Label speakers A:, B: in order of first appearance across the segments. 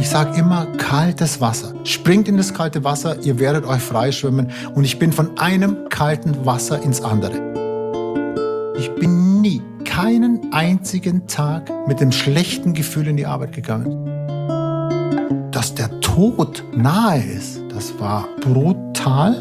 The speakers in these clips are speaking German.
A: Ich sage immer kaltes Wasser. Springt in das kalte Wasser, ihr werdet euch freischwimmen. Und ich bin von einem kalten Wasser ins andere. Ich bin nie, keinen einzigen Tag mit dem schlechten Gefühl in die Arbeit gegangen. Dass der Tod nahe ist, das war brutal.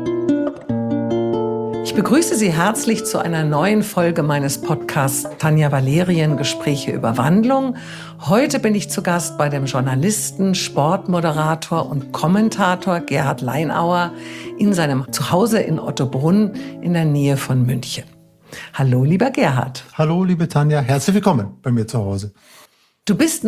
B: Ich begrüße Sie herzlich zu einer neuen Folge meines Podcasts Tanja Valerien, Gespräche über Wandlung. Heute bin ich zu Gast bei dem Journalisten, Sportmoderator und Kommentator Gerhard Leinauer in seinem Zuhause in Ottobrunn in der Nähe von München. Hallo, lieber Gerhard.
A: Hallo, liebe Tanja, herzlich willkommen bei mir zu Hause.
B: Du bist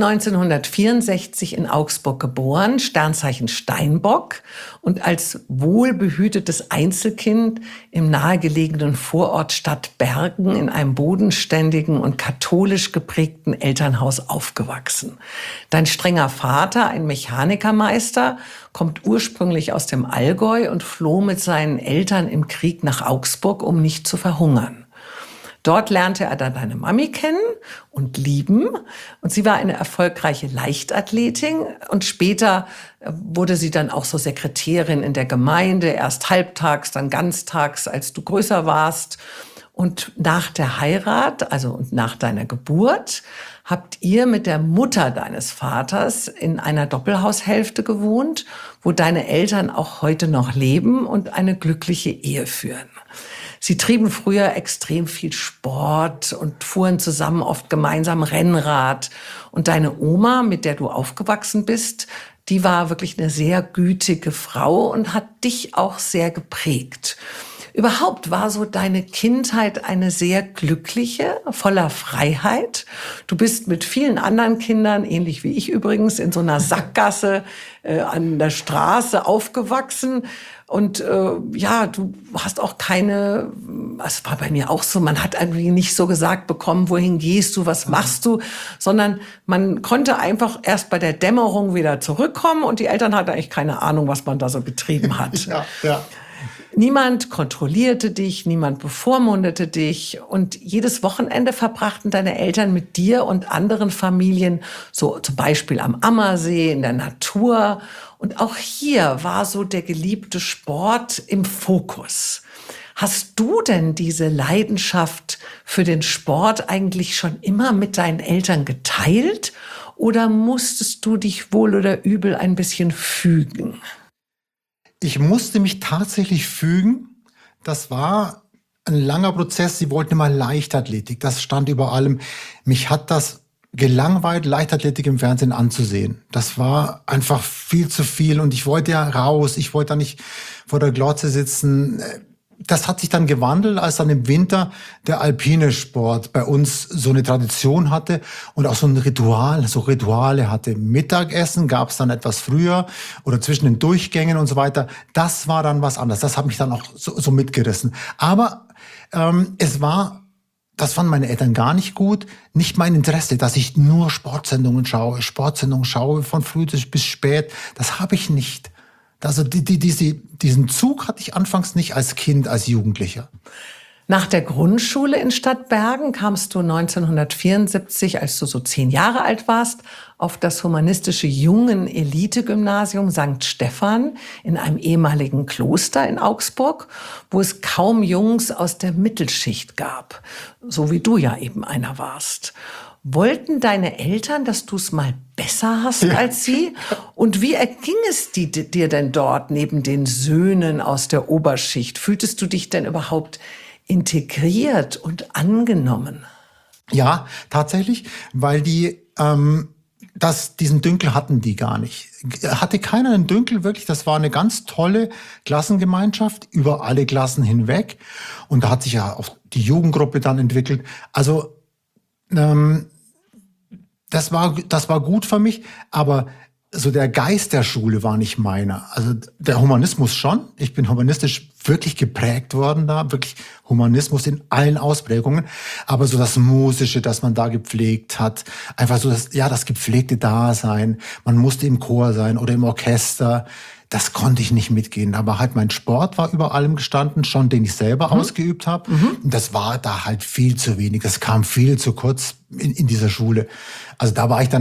B: 1964 in Augsburg geboren, Sternzeichen Steinbock, und als wohlbehütetes Einzelkind im nahegelegenen Vorort Stadtbergen in einem bodenständigen und katholisch geprägten Elternhaus aufgewachsen. Dein strenger Vater, ein Mechanikermeister, kommt ursprünglich aus dem Allgäu und floh mit seinen Eltern im Krieg nach Augsburg, um nicht zu verhungern. Dort lernte er dann deine Mami kennen und lieben. Und sie war eine erfolgreiche Leichtathletin. Und später wurde sie dann auch so Sekretärin in der Gemeinde. Erst halbtags, dann ganztags, als du größer warst. Und nach der Heirat, also und nach deiner Geburt, habt ihr mit der Mutter deines Vaters in einer Doppelhaushälfte gewohnt, wo deine Eltern auch heute noch leben und eine glückliche Ehe führen. Sie trieben früher extrem viel Sport und fuhren zusammen oft gemeinsam Rennrad. Und deine Oma, mit der du aufgewachsen bist, die war wirklich eine sehr gütige Frau und hat dich auch sehr geprägt. Überhaupt war so deine Kindheit eine sehr glückliche, voller Freiheit. Du bist mit vielen anderen Kindern, ähnlich wie ich übrigens, in so einer Sackgasse an der Straße aufgewachsen. Und du hast auch keine, es war bei mir auch so, man hat irgendwie nicht so gesagt bekommen, wohin gehst du, was machst du, sondern man konnte einfach erst bei der Dämmerung wieder zurückkommen und die Eltern hatten eigentlich keine Ahnung, was man da so getrieben hat.
A: Ja.
B: Niemand kontrollierte dich, niemand bevormundete dich und jedes Wochenende verbrachten deine Eltern mit dir und anderen Familien, so zum Beispiel am Ammersee, in der Natur. Und auch hier war so der geliebte Sport im Fokus. Hast du denn diese Leidenschaft für den Sport eigentlich schon immer mit deinen Eltern geteilt oder musstest du dich wohl oder übel ein bisschen fügen?
A: Ich musste mich tatsächlich fügen. Das war ein langer Prozess. Sie wollten immer Leichtathletik. Das stand über allem. Mich hat das gelangweilt, Leichtathletik im Fernsehen anzusehen. Das war einfach viel zu viel und ich wollte ja raus. Ich wollte da nicht vor der Glotze sitzen. Das hat sich dann gewandelt, als dann im Winter der alpine Sport bei uns so eine Tradition hatte und auch so ein Ritual, so Rituale hatte. Mittagessen gab es dann etwas früher oder zwischen den Durchgängen und so weiter. Das war dann was anderes. Das hat mich dann auch so mitgerissen. Aber das fanden meine Eltern gar nicht gut. Nicht mein Interesse, dass ich nur Sportsendungen schaue von früh bis spät. Das habe ich nicht. Also diesen Zug hatte ich anfangs nicht als Kind, als Jugendlicher.
B: Nach der Grundschule in Stadtbergen kamst du 1974, als du so 10 Jahre alt warst, auf das humanistische Jungen-Elite-Gymnasium St. Stephan in einem ehemaligen Kloster in Augsburg, wo es kaum Jungs aus der Mittelschicht gab, so wie du ja eben einer warst. Wollten deine Eltern, dass du es mal besser hast als sie? Und wie erging es dir denn dort neben den Söhnen aus der Oberschicht? Fühltest du dich denn überhaupt integriert und angenommen?
A: Ja, tatsächlich, weil die diesen Dünkel hatten die gar nicht. Hatte keiner einen Dünkel, wirklich. Das war eine ganz tolle Klassengemeinschaft über alle Klassen hinweg. Und da hat sich ja auch die Jugendgruppe dann entwickelt. Also das war gut für mich, aber so der Geist der Schule war nicht meiner. Also der Humanismus schon. Ich bin humanistisch wirklich geprägt worden da, wirklich Humanismus in allen Ausprägungen. Aber so das Musische, das man da gepflegt hat, einfach so das gepflegte Dasein. Man musste im Chor sein oder im Orchester. Das konnte ich nicht mitgehen. Aber halt mein Sport war über allem gestanden, schon den ich selber ausgeübt habe. Und das war da halt viel zu wenig. Das kam viel zu kurz in dieser Schule. Also da war ich dann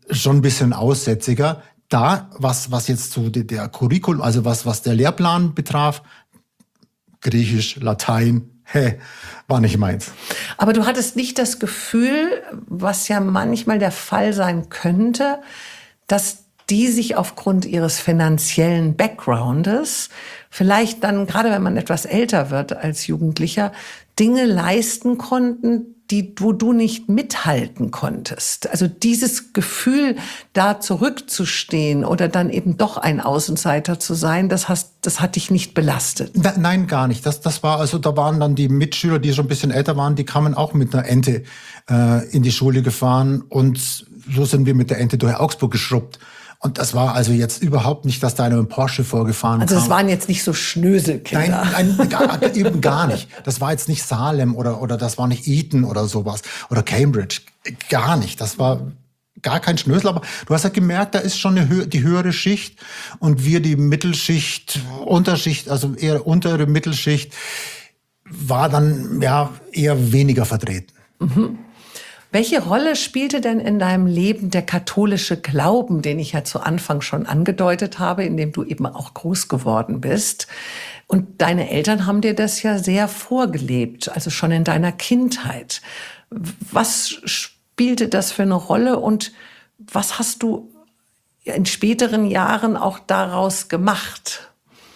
A: schon ein bisschen aussätziger. Da, was jetzt so der Curriculum, also was der Lehrplan betraf, Griechisch, Latein, war nicht meins.
B: Aber du hattest nicht das Gefühl, was ja manchmal der Fall sein könnte, dass die sich aufgrund ihres finanziellen Backgroundes vielleicht dann, gerade wenn man etwas älter wird als Jugendlicher, Dinge leisten konnten, wo du nicht mithalten konntest. Also dieses Gefühl, da zurückzustehen oder dann eben doch ein Außenseiter zu sein, das hat dich nicht belastet.
A: Nein, gar nicht. Das war, also da waren dann die Mitschüler, die schon ein bisschen älter waren, die kamen auch mit einer Ente in die Schule gefahren und so sind wir mit der Ente durch Augsburg geschrubbt. Und das war also jetzt überhaupt nicht, dass da einer mit Porsche vorgefahren kam.
B: Also es waren jetzt nicht so Schnöselkinder.
A: Nein, eben gar nicht. Das war jetzt nicht Salem oder das war nicht Eton oder sowas oder Cambridge. Gar nicht. Das war gar kein Schnösel. Aber du hast ja gemerkt, da ist schon die höhere Schicht und wir die Mittelschicht, Unterschicht, also eher untere Mittelschicht, war dann ja eher weniger vertreten.
B: Mhm. Welche Rolle spielte denn in deinem Leben der katholische Glauben, den ich ja zu Anfang schon angedeutet habe, in dem du eben auch groß geworden bist? Und deine Eltern haben dir das ja sehr vorgelebt, also schon in deiner Kindheit. Was spielte das für eine Rolle und was hast du in späteren Jahren auch daraus gemacht?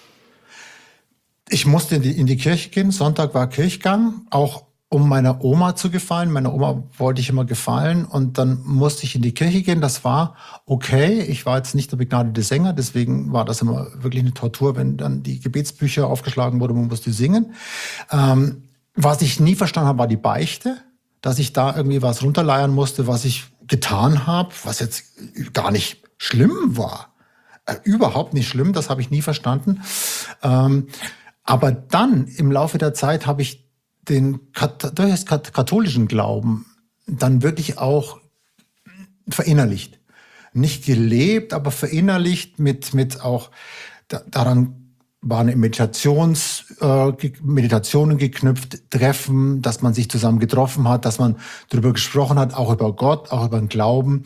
A: Ich musste in die Kirche gehen. Sonntag war Kirchgang, auch um meiner Oma zu gefallen. Meiner Oma wollte ich immer gefallen und dann musste ich in die Kirche gehen. Das war okay. Ich war jetzt nicht der begnadete Sänger, deswegen war das immer wirklich eine Tortur, wenn dann die Gebetsbücher aufgeschlagen wurden, man musste singen. Was ich nie verstanden habe, war die Beichte, dass ich da irgendwie was runterleiern musste, was ich getan habe, was jetzt gar nicht schlimm war. Überhaupt nicht schlimm, das habe ich nie verstanden. Aber dann im Laufe der Zeit habe ich den katholischen Glauben dann wirklich auch verinnerlicht. Nicht gelebt, aber verinnerlicht mit auch, daran waren Meditationen geknüpft, Treffen, dass man sich zusammen getroffen hat, dass man darüber gesprochen hat, auch über Gott, auch über den Glauben.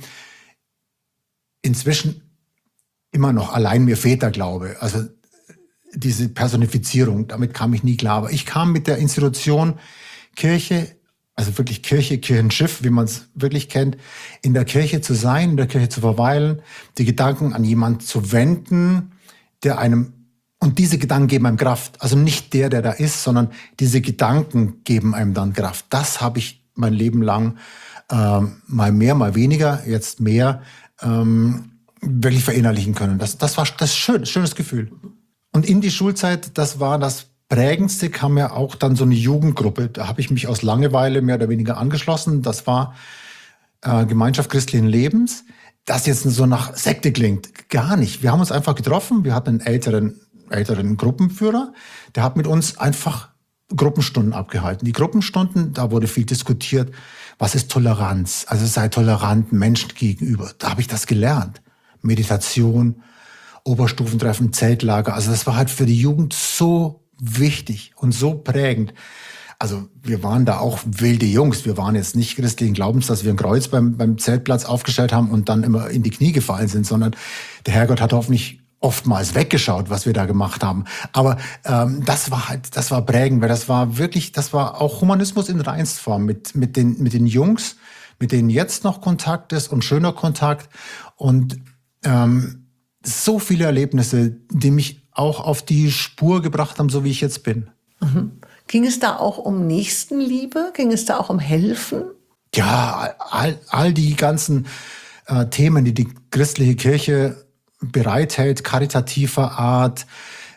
A: Inzwischen immer noch allein mir Väterglaube, also diese Personifizierung, damit kam ich nie klar. Aber ich kam mit der Institution Kirche, also wirklich Kirche, Kirchenschiff, wie man es wirklich kennt, in der Kirche zu sein, in der Kirche zu verweilen, die Gedanken an jemanden zu wenden, der einem, und diese Gedanken geben einem Kraft. Also nicht der da ist, sondern diese Gedanken geben einem dann Kraft. Das habe ich mein Leben lang, mal mehr, mal weniger, jetzt mehr, wirklich verinnerlichen können. Das war das schönes Gefühl. Und in die Schulzeit, das war das Prägendste, kam ja auch dann so eine Jugendgruppe. Da habe ich mich aus Langeweile mehr oder weniger angeschlossen. Das war Gemeinschaft christlichen Lebens. Das jetzt so nach Sekte klingt, gar nicht. Wir haben uns einfach getroffen. Wir hatten einen älteren Gruppenführer. Der hat mit uns einfach Gruppenstunden abgehalten. Die Gruppenstunden, da wurde viel diskutiert. Was ist Toleranz? Also sei tolerant Menschen gegenüber. Da habe ich das gelernt. Meditation, Oberstufentreffen, Zeltlager. Also das war halt für die Jugend so wichtig und so prägend. Also wir waren da auch wilde Jungs. Wir waren jetzt nicht christlichen Glaubens, dass wir ein Kreuz beim Zeltplatz aufgestellt haben und dann immer in die Knie gefallen sind, sondern der Herrgott hat hoffentlich oftmals weggeschaut, was wir da gemacht haben. Aber das war prägend, weil das war auch Humanismus in Reinstform mit den Jungs, mit denen jetzt noch Kontakt ist und schöner Kontakt und so viele Erlebnisse, die mich auch auf die Spur gebracht haben, so wie ich jetzt bin.
B: Mhm. Ging es da auch um Nächstenliebe? Ging es da auch um Helfen?
A: Ja, all die ganzen Themen, die christliche Kirche bereithält, karitativer Art,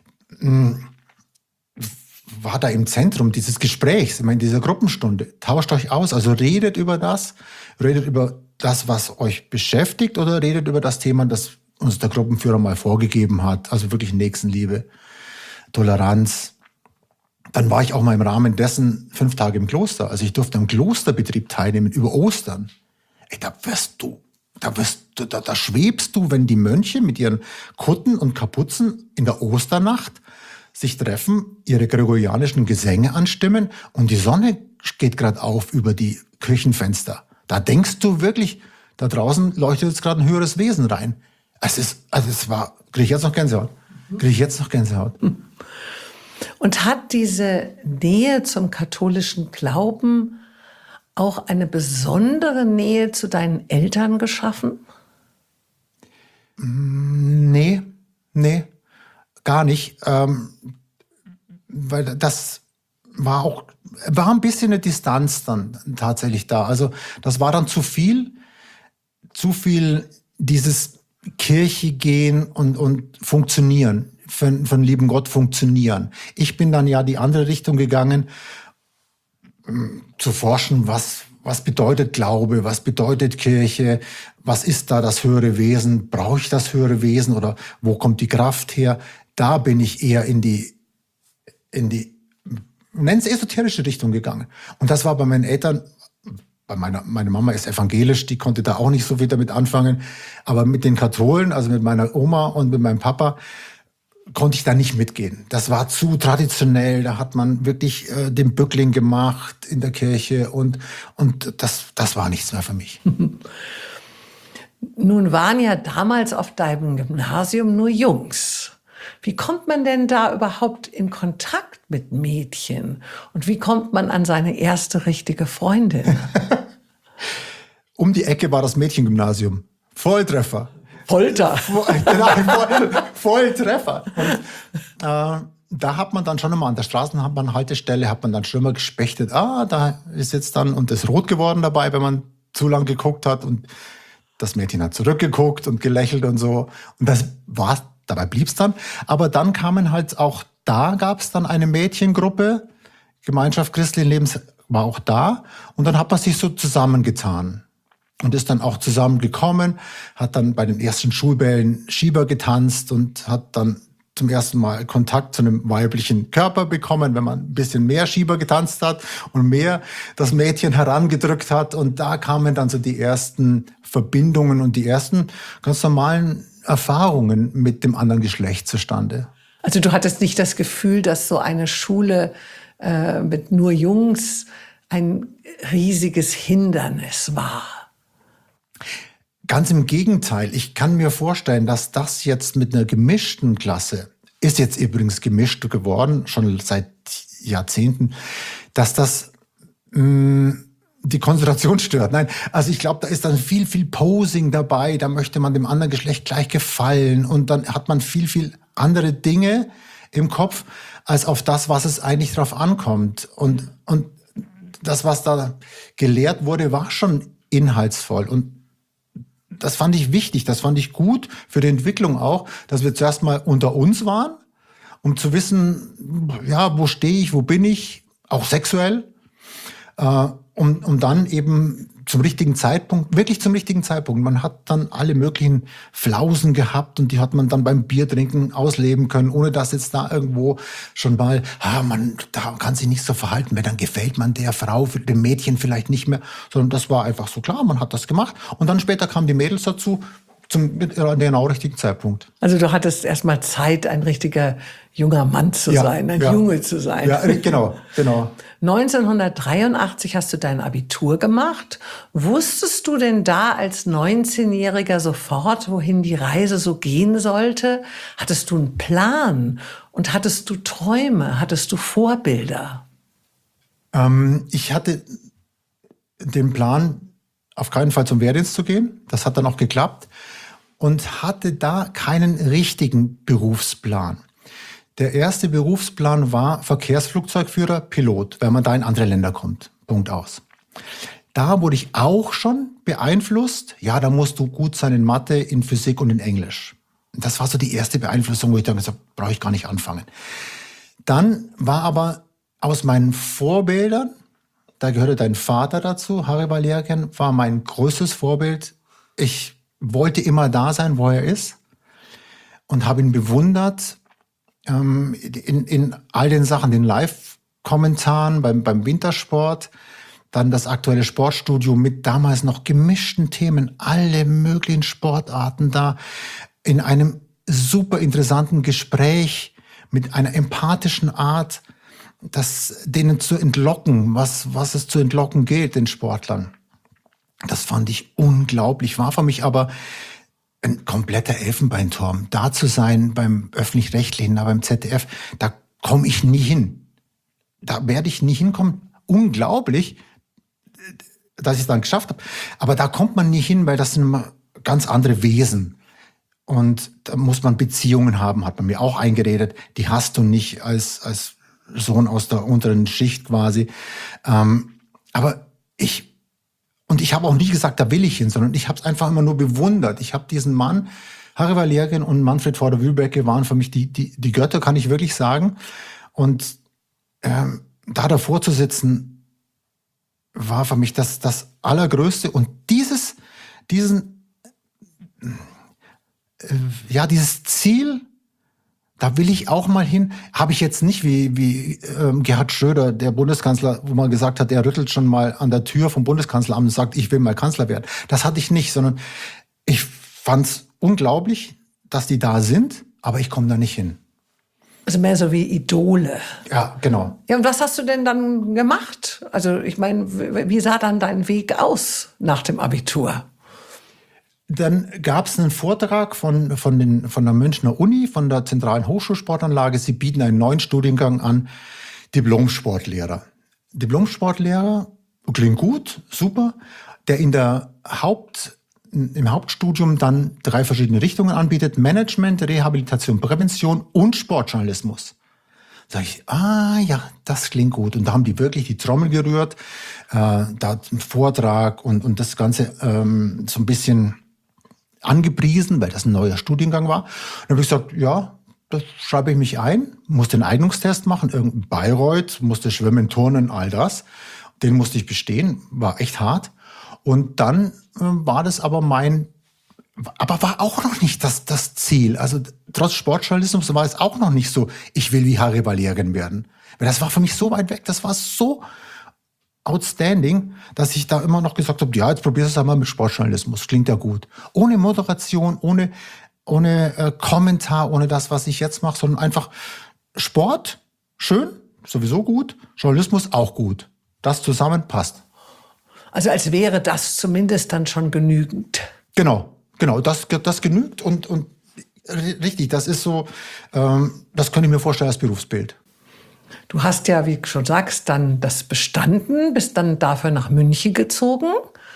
A: war da im Zentrum dieses Gesprächs, ich meine, dieser Gruppenstunde. Tauscht euch aus, also redet über das, was euch beschäftigt oder redet über das Thema, das uns der Gruppenführer mal vorgegeben hat, also wirklich Nächstenliebe, Toleranz. Dann war ich auch mal im Rahmen dessen 5 Tage im Kloster. Also ich durfte am Klosterbetrieb teilnehmen über Ostern. Ey, da schwebst du, wenn die Mönche mit ihren Kutten und Kapuzen in der Osternacht sich treffen, ihre gregorianischen Gesänge anstimmen und die Sonne geht gerade auf über die Küchenfenster. Da denkst du wirklich, Da draußen leuchtet jetzt gerade ein höheres Wesen rein. Kriege ich jetzt noch Gänsehaut.
B: Und hat diese Nähe zum katholischen Glauben auch eine besondere Nähe zu deinen Eltern geschaffen?
A: Nee, gar nicht. Weil das war ein bisschen eine Distanz dann tatsächlich da. Also das war dann zu viel dieses Kirche gehen und funktionieren, von lieben Gott funktionieren. Ich bin dann ja die andere Richtung gegangen, zu forschen, was bedeutet Glaube, was bedeutet Kirche, was ist da das höhere Wesen, brauche ich das höhere Wesen oder wo kommt die Kraft her? Da bin ich eher in die nenn's esoterische Richtung gegangen. Und das war bei meinen Eltern, meine Mama ist evangelisch, die konnte da auch nicht so viel damit anfangen, aber mit den Katholen, also mit meiner Oma und mit meinem Papa, konnte ich da nicht mitgehen. Das war zu traditionell, da hat man wirklich den Bückling gemacht in der Kirche und das war nichts mehr für mich.
B: Nun waren ja damals auf deinem Gymnasium nur Jungs. Wie kommt man denn da überhaupt in Kontakt mit Mädchen? Und wie kommt man an seine erste richtige Freundin?
A: Um die Ecke war das Mädchengymnasium. Volltreffer.
B: Folter.
A: Volltreffer. Und da hat man dann schon immer an der Straßenbahnhaltestelle hat man dann schon immer gespechtet. Da ist jetzt dann, und ist rot geworden dabei, wenn man zu lang geguckt hat. Und das Mädchen hat zurückgeguckt und gelächelt und so. Und das war's. Dabei blieb's dann. Aber dann kamen halt auch, da gab's dann eine Mädchengruppe, Gemeinschaft christlichen Lebens war auch da. Und dann hat man sich so zusammengetan und ist dann auch zusammengekommen, hat dann bei den ersten Schulbällen Schieber getanzt und hat dann zum ersten Mal Kontakt zu einem weiblichen Körper bekommen, wenn man ein bisschen mehr Schieber getanzt hat und mehr das Mädchen herangedrückt hat. Und da kamen dann so die ersten Verbindungen und die ersten ganz normalen Erfahrungen mit dem anderen Geschlecht zustande.
B: Also du hattest nicht das Gefühl, dass so eine Schule mit nur Jungs ein riesiges Hindernis war?
A: Ganz im Gegenteil. Ich kann mir vorstellen, dass das jetzt mit einer gemischten Klasse, ist jetzt übrigens gemischt geworden, schon seit Jahrzehnten, dass das die Konzentration stört. Nein, also ich glaube, da ist dann viel Posing dabei. Da möchte man dem anderen Geschlecht gleich gefallen. Und dann hat man viel andere Dinge im Kopf, als auf das, was es eigentlich drauf ankommt. Und das, was da gelehrt wurde, war schon inhaltsvoll. Und das fand ich wichtig, das fand ich gut für die Entwicklung auch, dass wir zuerst mal unter uns waren, um zu wissen, ja, wo stehe ich, wo bin ich, auch sexuell, um dann eben wirklich zum richtigen Zeitpunkt. Man hat dann alle möglichen Flausen gehabt und die hat man dann beim Biertrinken ausleben können, ohne dass jetzt da irgendwo schon mal, da kann sich nicht so verhalten, weil dann gefällt man der Frau, dem Mädchen vielleicht nicht mehr, sondern das war einfach so klar, man hat das gemacht und dann später kamen die Mädels dazu, zum genau richtigen Zeitpunkt.
B: Also du hattest erstmal Zeit, ein richtiger junger Mann zu sein, ein Junge zu sein.
A: Ja, genau.
B: 1983 hast du dein Abitur gemacht. Wusstest du denn da als 19-Jähriger sofort, wohin die Reise so gehen sollte? Hattest du einen Plan? Und hattest du Träume? Hattest du Vorbilder?
A: Ich hatte den Plan, auf keinen Fall zum Wehrdienst zu gehen. Das hat dann auch geklappt. Und hatte da keinen richtigen Berufsplan. Der erste Berufsplan war Verkehrsflugzeugführer, Pilot, wenn man da in andere Länder kommt. Punkt aus. Da wurde ich auch schon beeinflusst. Ja, da musst du gut sein in Mathe, in Physik und in Englisch. Das war so die erste Beeinflussung, wo ich dann gesagt habe, brauche ich gar nicht anfangen. Dann war aber aus meinen Vorbildern, da gehörte dein Vater dazu, Harry Valerian, war mein größtes Vorbild. Ich wollte immer da sein, wo er ist und habe ihn bewundert in all den Sachen, den Live-Kommentaren beim Wintersport, dann das aktuelle Sportstudio mit damals noch gemischten Themen, alle möglichen Sportarten da, in einem super interessanten Gespräch mit einer empathischen Art, denen zu entlocken, was es zu entlocken gilt, den Sportlern. Das fand ich unglaublich, war für mich aber ein kompletter Elfenbeinturm. Da zu sein beim Öffentlich-Rechtlichen, da beim ZDF, da komme ich nie hin. Da werde ich nie hinkommen. Unglaublich, dass ich es dann geschafft habe. Aber da kommt man nie hin, weil das sind immer ganz andere Wesen. Und da muss man Beziehungen haben, hat man mir auch eingeredet. Die hast du nicht als Sohn aus der unteren Schicht quasi. Aber ich habe auch nie gesagt, da will ich hin, sondern ich habe es einfach immer nur bewundert. Ich habe diesen Mann, Harry Valerian und Manfred Voder-Wühlbecke waren für mich die Götter, kann ich wirklich sagen. Und da davor zu sitzen, war für mich das Allergrößte. Und dieses Ziel, da will ich auch mal hin, habe ich jetzt nicht wie Gerhard Schröder, der Bundeskanzler, wo man gesagt hat, er rüttelt schon mal an der Tür vom Bundeskanzleramt und sagt, ich will mal Kanzler werden. Das hatte ich nicht, sondern ich fand's unglaublich, dass die da sind, aber ich komme da nicht hin.
B: Also mehr so wie Idole.
A: Ja, genau.
B: Ja, und was hast du denn dann gemacht? Also ich meine, wie sah dann dein Weg aus nach dem Abitur?
A: Dann gab es einen Vortrag von der Münchner Uni, von der Zentralen Hochschulsportanlage. Sie bieten einen neuen Studiengang an, Diplom-Sportlehrer. Diplom-Sportlehrer klingt gut, super, der im Hauptstudium dann 3 verschiedene Richtungen anbietet: Management, Rehabilitation, Prävention und Sportjournalismus. Sag ich, ja, das klingt gut. Und da haben die wirklich die Trommel gerührt, da ein Vortrag und das Ganze so ein bisschen angepriesen, weil das ein neuer Studiengang war. Und dann habe ich gesagt, ja, da schreibe ich mich ein, musste einen Eignungstest machen, irgendein Bayreuth, musste schwimmen, turnen, all das. Den musste ich bestehen, war echt hart. Und dann war das aber war auch noch nicht das Ziel. Also trotz Sportjournalismus war es auch noch nicht so, ich will wie Harry Valerian werden. Weil das war für mich so weit weg, das war so outstanding, dass ich da immer noch gesagt habe, ja, jetzt probierst du es einmal mit Sportjournalismus, klingt ja gut. Ohne Moderation, ohne Kommentar, ohne das, was ich jetzt mache, sondern einfach Sport, schön, sowieso gut, Journalismus auch gut. Das zusammen passt.
B: Also als wäre das zumindest dann schon genügend.
A: Genau, das genügt und richtig, das ist so, das könnte ich mir vorstellen als Berufsbild.
B: Du hast ja, wie du schon sagst, dann das bestanden, bist dann dafür nach München gezogen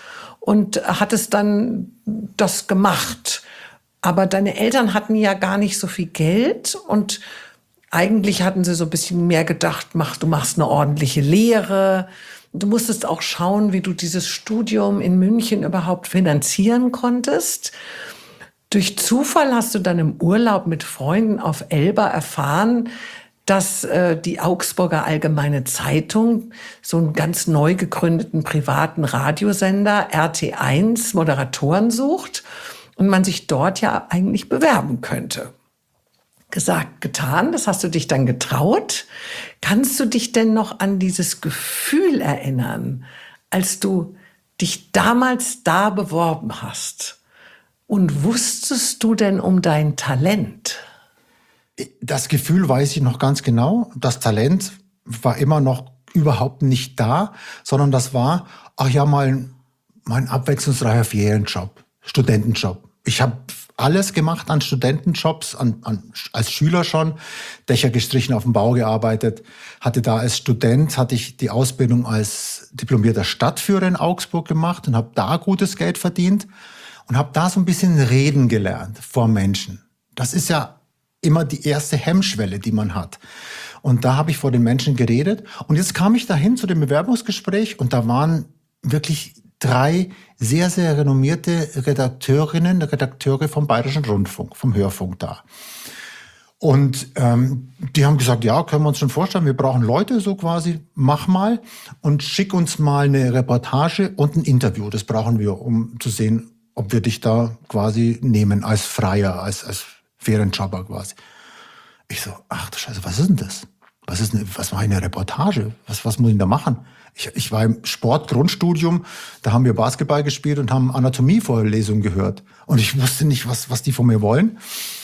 B: und hattest dann das gemacht. Aber deine Eltern hatten ja gar nicht so viel Geld und eigentlich hatten sie so ein bisschen mehr gedacht, du machst eine ordentliche Lehre. Du musstest auch schauen, wie du dieses Studium in München überhaupt finanzieren konntest. Durch Zufall hast du dann im Urlaub mit Freunden auf Elba erfahren, dass die Augsburger Allgemeine Zeitung so einen ganz neu gegründeten privaten Radiosender RT1 Moderatoren sucht und man sich dort ja eigentlich bewerben könnte. Gesagt, getan, das hast du dich dann getraut. Kannst du dich denn noch an dieses Gefühl erinnern, als du dich damals da beworben hast? Und wusstest du denn um dein Talent?
A: Das Gefühl weiß ich noch ganz genau. Das Talent war immer noch überhaupt nicht da, sondern das war, mal ein abwechslungsreicher Ferienjob, Studentenjob. Ich habe alles gemacht an Studentenjobs, als Schüler schon, Dächer gestrichen, auf dem Bau gearbeitet, hatte da als Student, hatte ich die Ausbildung als diplomierter Stadtführer in Augsburg gemacht und habe da gutes Geld verdient und habe da so ein bisschen reden gelernt vor Menschen. Das ist ja immer die erste Hemmschwelle, die man hat. Und da habe ich vor den Menschen geredet. Und jetzt kam ich dahin zu dem Bewerbungsgespräch und da waren wirklich 3 sehr, sehr renommierte Redakteure vom Bayerischen Rundfunk, vom Hörfunk da. Und die haben gesagt, ja, können wir uns schon vorstellen, wir brauchen Leute, so quasi, mach mal und schick uns mal eine Reportage und ein Interview. Das brauchen wir, um zu sehen, ob wir dich da quasi nehmen als Freier, als Ferienjobber quasi. Ich so, ach du Scheiße, was ist denn das? Was mache ich in der Reportage? Was muss ich da machen? Ich war im Sportgrundstudium, da haben wir Basketball gespielt und haben Anatomievorlesungen gehört. Und ich wusste nicht, was die von mir wollen.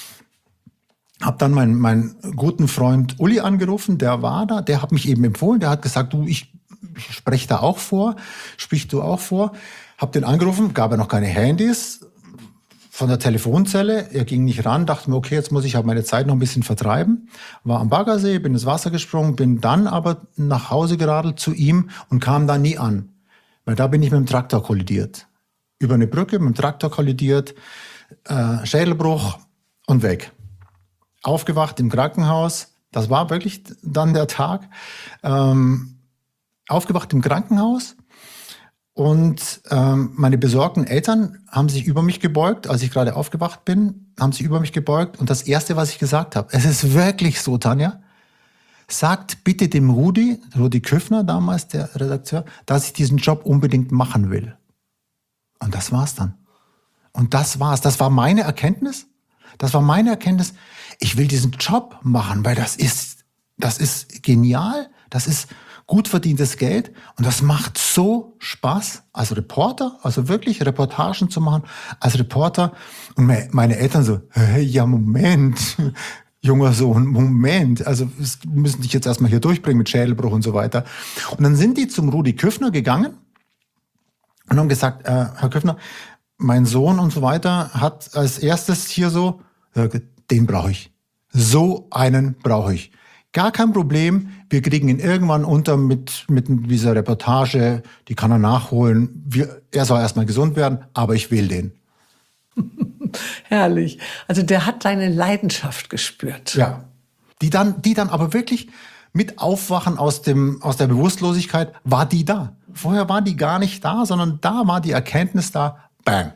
A: Hab dann meinen guten Freund Uli angerufen, der war da, der hat mich eben empfohlen, der hat gesagt, du, ich spreche da auch vor, sprichst du auch vor? Hab den angerufen, gab ja noch keine Handys, von der Telefonzelle. Er ging nicht ran, dachte mir, okay, jetzt muss ich halt meine Zeit noch ein bisschen vertreiben. War am Baggersee, bin ins Wasser gesprungen, bin dann aber nach Hause geradelt zu ihm und kam da nie an. Weil da bin ich mit dem Traktor kollidiert. Über eine Brücke mit dem Traktor kollidiert, Schädelbruch und weg. Aufgewacht im Krankenhaus, das war wirklich dann der Tag. Aufgewacht im Krankenhaus. Und meine besorgten Eltern haben sich über mich gebeugt, als ich gerade aufgewacht bin, haben sich über mich gebeugt. Und das Erste, was ich gesagt habe, es ist wirklich so, Tanja, sagt bitte dem Rudi Küffner, damals der Redakteur, dass ich diesen Job unbedingt machen will. Und das war's dann. Und das war's. Das war meine Erkenntnis. Ich will diesen Job machen, weil das ist genial. Das ist gut verdientes Geld und das macht so Spaß als Reporter, also wirklich Reportagen zu machen als Reporter. Und meine Eltern so, hey, ja Moment, junger Sohn, Moment, also wir müssen dich jetzt erstmal hier durchbringen mit Schädelbruch und so weiter. Und dann sind die zum Rudi Küffner gegangen und haben gesagt, Herr Küffner, mein Sohn und so weiter hat als erstes hier so, den brauche ich. So einen brauche ich. Gar kein Problem, wir kriegen ihn irgendwann unter mit dieser Reportage, die kann er nachholen. Er soll erstmal gesund werden, aber ich will den.
B: Herrlich. Also der hat deine Leidenschaft gespürt.
A: Ja. Die dann aber wirklich mit Aufwachen aus der Bewusstlosigkeit war die da. Vorher war die gar nicht da, sondern da war die Erkenntnis da, bang.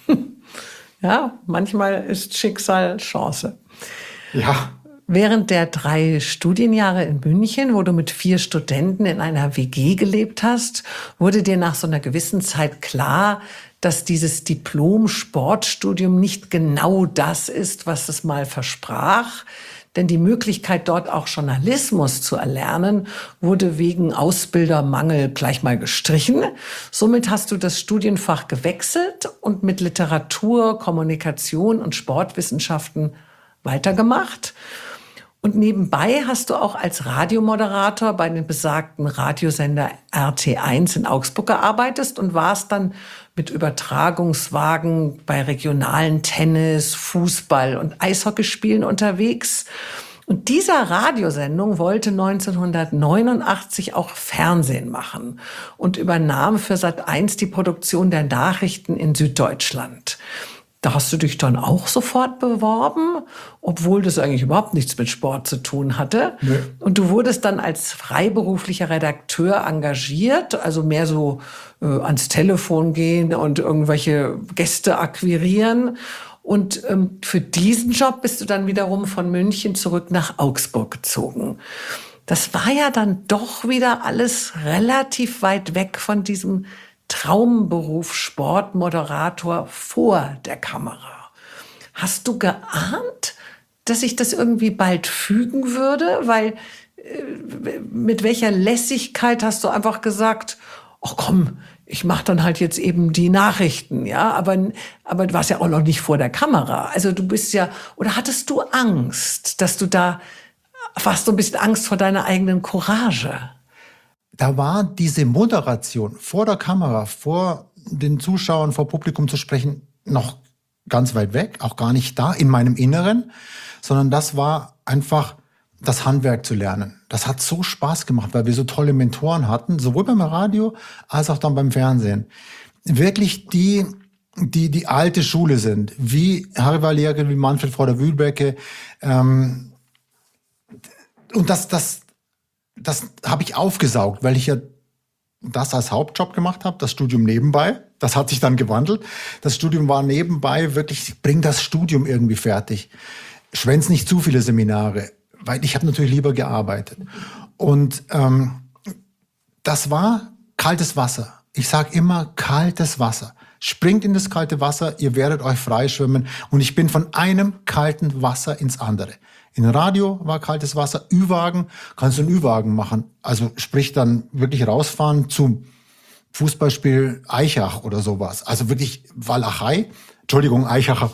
B: Ja, manchmal ist Schicksal Chance.
A: Ja.
B: Während der 3 Studienjahre in München, wo du mit 4 Studenten in einer WG gelebt hast, wurde dir nach so einer gewissen Zeit klar, dass dieses Diplom-Sportstudium nicht genau das ist, was es mal versprach. Denn die Möglichkeit, dort auch Journalismus zu erlernen, wurde wegen Ausbildermangel gleich mal gestrichen. Somit hast du das Studienfach gewechselt und mit Literatur, Kommunikation und Sportwissenschaften weitergemacht. Und nebenbei hast du auch als Radiomoderator bei dem besagten Radiosender RT1 in Augsburg gearbeitet und warst dann mit Übertragungswagen bei regionalen Tennis-, Fußball- und Eishockeyspielen unterwegs. Und dieser Radiosendung wollte 1989 auch Fernsehen machen und übernahm für Sat.1 die Produktion der Nachrichten in Süddeutschland. Da hast du dich dann auch sofort beworben, obwohl das eigentlich überhaupt nichts mit Sport zu tun hatte. Nee. Und du wurdest dann als freiberuflicher Redakteur engagiert, also mehr so ans Telefon gehen und irgendwelche Gäste akquirieren. Und für diesen Job bist du dann wiederum von München zurück nach Augsburg gezogen. Das war ja dann doch wieder alles relativ weit weg von diesem Traumberuf Sportmoderator vor der Kamera. Hast du geahnt, dass sich das irgendwie bald fügen würde? Weil mit welcher Lässigkeit hast du einfach gesagt, ach komm, ich mache dann halt jetzt eben die Nachrichten, ja? Aber du warst ja auch noch nicht vor der Kamera. Also du bist ja, oder hattest du Angst, dass du da fast so ein bisschen Angst vor deiner eigenen Courage?
A: Da war diese Moderation vor der Kamera, vor den Zuschauern, vor Publikum zu sprechen, noch ganz weit weg, auch gar nicht da in meinem Inneren, sondern das war einfach das Handwerk zu lernen. Das hat so Spaß gemacht, weil wir so tolle Mentoren hatten, sowohl beim Radio als auch dann beim Fernsehen. Wirklich die alte Schule sind, wie Harry Valerian, wie Manfred Froder-Wühlbecke. Und das habe ich aufgesaugt, weil ich ja das als Hauptjob gemacht habe, das Studium nebenbei. Das hat sich dann gewandelt. Das Studium war nebenbei wirklich, bring das Studium irgendwie fertig. Schwänz nicht zu viele Seminare, weil ich habe natürlich lieber gearbeitet. Und das war kaltes Wasser. Ich sage immer kaltes Wasser. Springt in das kalte Wasser, ihr werdet euch freischwimmen. Und ich bin von einem kalten Wasser ins andere. In Radio war kaltes Wasser, Ü-Wagen, kannst du einen Ü-Wagen machen. Also sprich dann wirklich rausfahren zum Fußballspiel Aichach oder sowas. Also wirklich Walachei. Entschuldigung, Aichacher.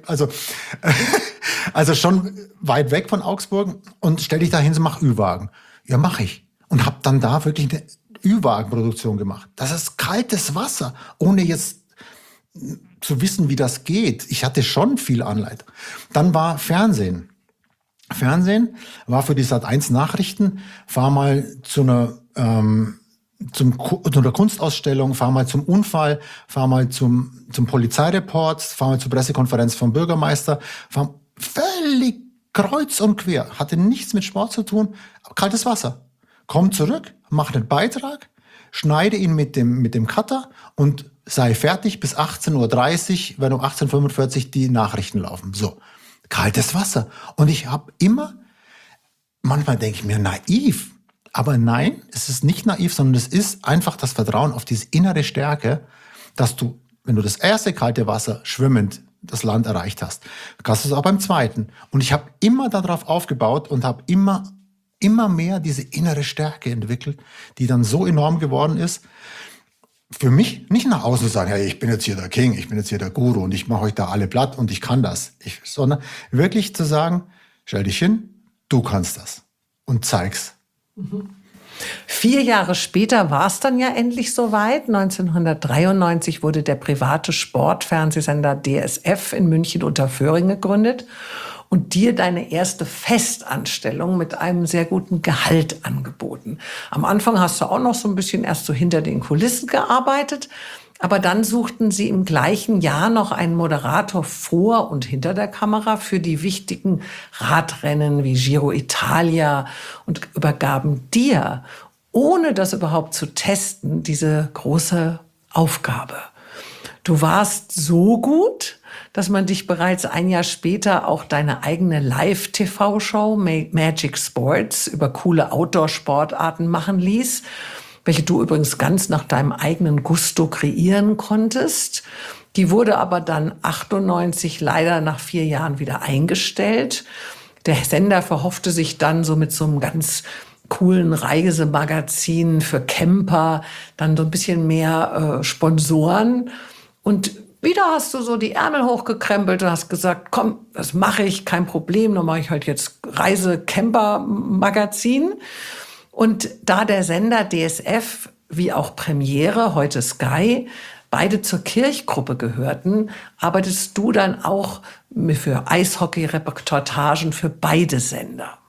A: Also schon weit weg von Augsburg und stell dich da hin, so mach Ü-Wagen. Ja, mach ich. Und hab dann da wirklich Ü-Wagen-Produktion gemacht. Das ist kaltes Wasser, ohne jetzt zu wissen, wie das geht. Ich hatte schon viel Anleitung. Dann war Fernsehen. Fernsehen war für die Sat.1 Nachrichten, fahr mal zu einer Kunstausstellung, fahr mal zum Unfall, fahr mal zum Polizeireport, fahr mal zur Pressekonferenz vom Bürgermeister, fahr völlig kreuz und quer, hatte nichts mit Sport zu tun, kaltes Wasser. Komm zurück, mach einen Beitrag, schneide ihn mit dem Cutter und sei fertig bis 18:30 Uhr, wenn um 18:45 Uhr die Nachrichten laufen. So, kaltes Wasser. Und ich habe immer, manchmal denke ich mir, naiv. Aber nein, es ist nicht naiv, sondern es ist einfach das Vertrauen auf diese innere Stärke, dass du, wenn du das erste kalte Wasser schwimmend das Land erreicht hast, kannst du es auch beim zweiten. Und ich habe immer darauf aufgebaut und habe immer mehr diese innere Stärke entwickelt, die dann so enorm geworden ist, für mich nicht nach außen zu sagen, hey, ich bin jetzt hier der King, ich bin jetzt hier der Guru und ich mache euch da alle platt und ich kann das. Sondern wirklich zu sagen, stell dich hin, du kannst das und zeig's.
B: 4 Jahre später war es dann ja endlich soweit. 1993 wurde der private Sportfernsehsender DSF in München unter Föhring gegründet und dir deine erste Festanstellung mit einem sehr guten Gehalt angeboten. Am Anfang hast du auch noch so ein bisschen erst so hinter den Kulissen gearbeitet, aber dann suchten sie im gleichen Jahr noch einen Moderator vor und hinter der Kamera für die wichtigen Radrennen wie Giro Italia und übergaben dir, ohne das überhaupt zu testen, diese große Aufgabe. Du warst so gut, dass man dich bereits ein Jahr später auch deine eigene Live-TV-Show Magic Sports über coole Outdoor-Sportarten machen ließ, welche du übrigens ganz nach deinem eigenen Gusto kreieren konntest. Die wurde aber dann 98 leider nach 4 Jahren wieder eingestellt. Der Sender verhoffte sich dann so mit so einem ganz coolen Reisemagazin für Camper, dann so ein bisschen mehr Sponsoren. Und wieder hast du so die Ärmel hochgekrempelt und hast gesagt, komm, das mache ich, kein Problem, dann mache ich halt jetzt Reise-Camper-Magazin. Und da der Sender DSF wie auch Premiere, heute Sky, beide zur Kirchgruppe gehörten, arbeitest du dann auch für Eishockey-Reportagen für beide Sender.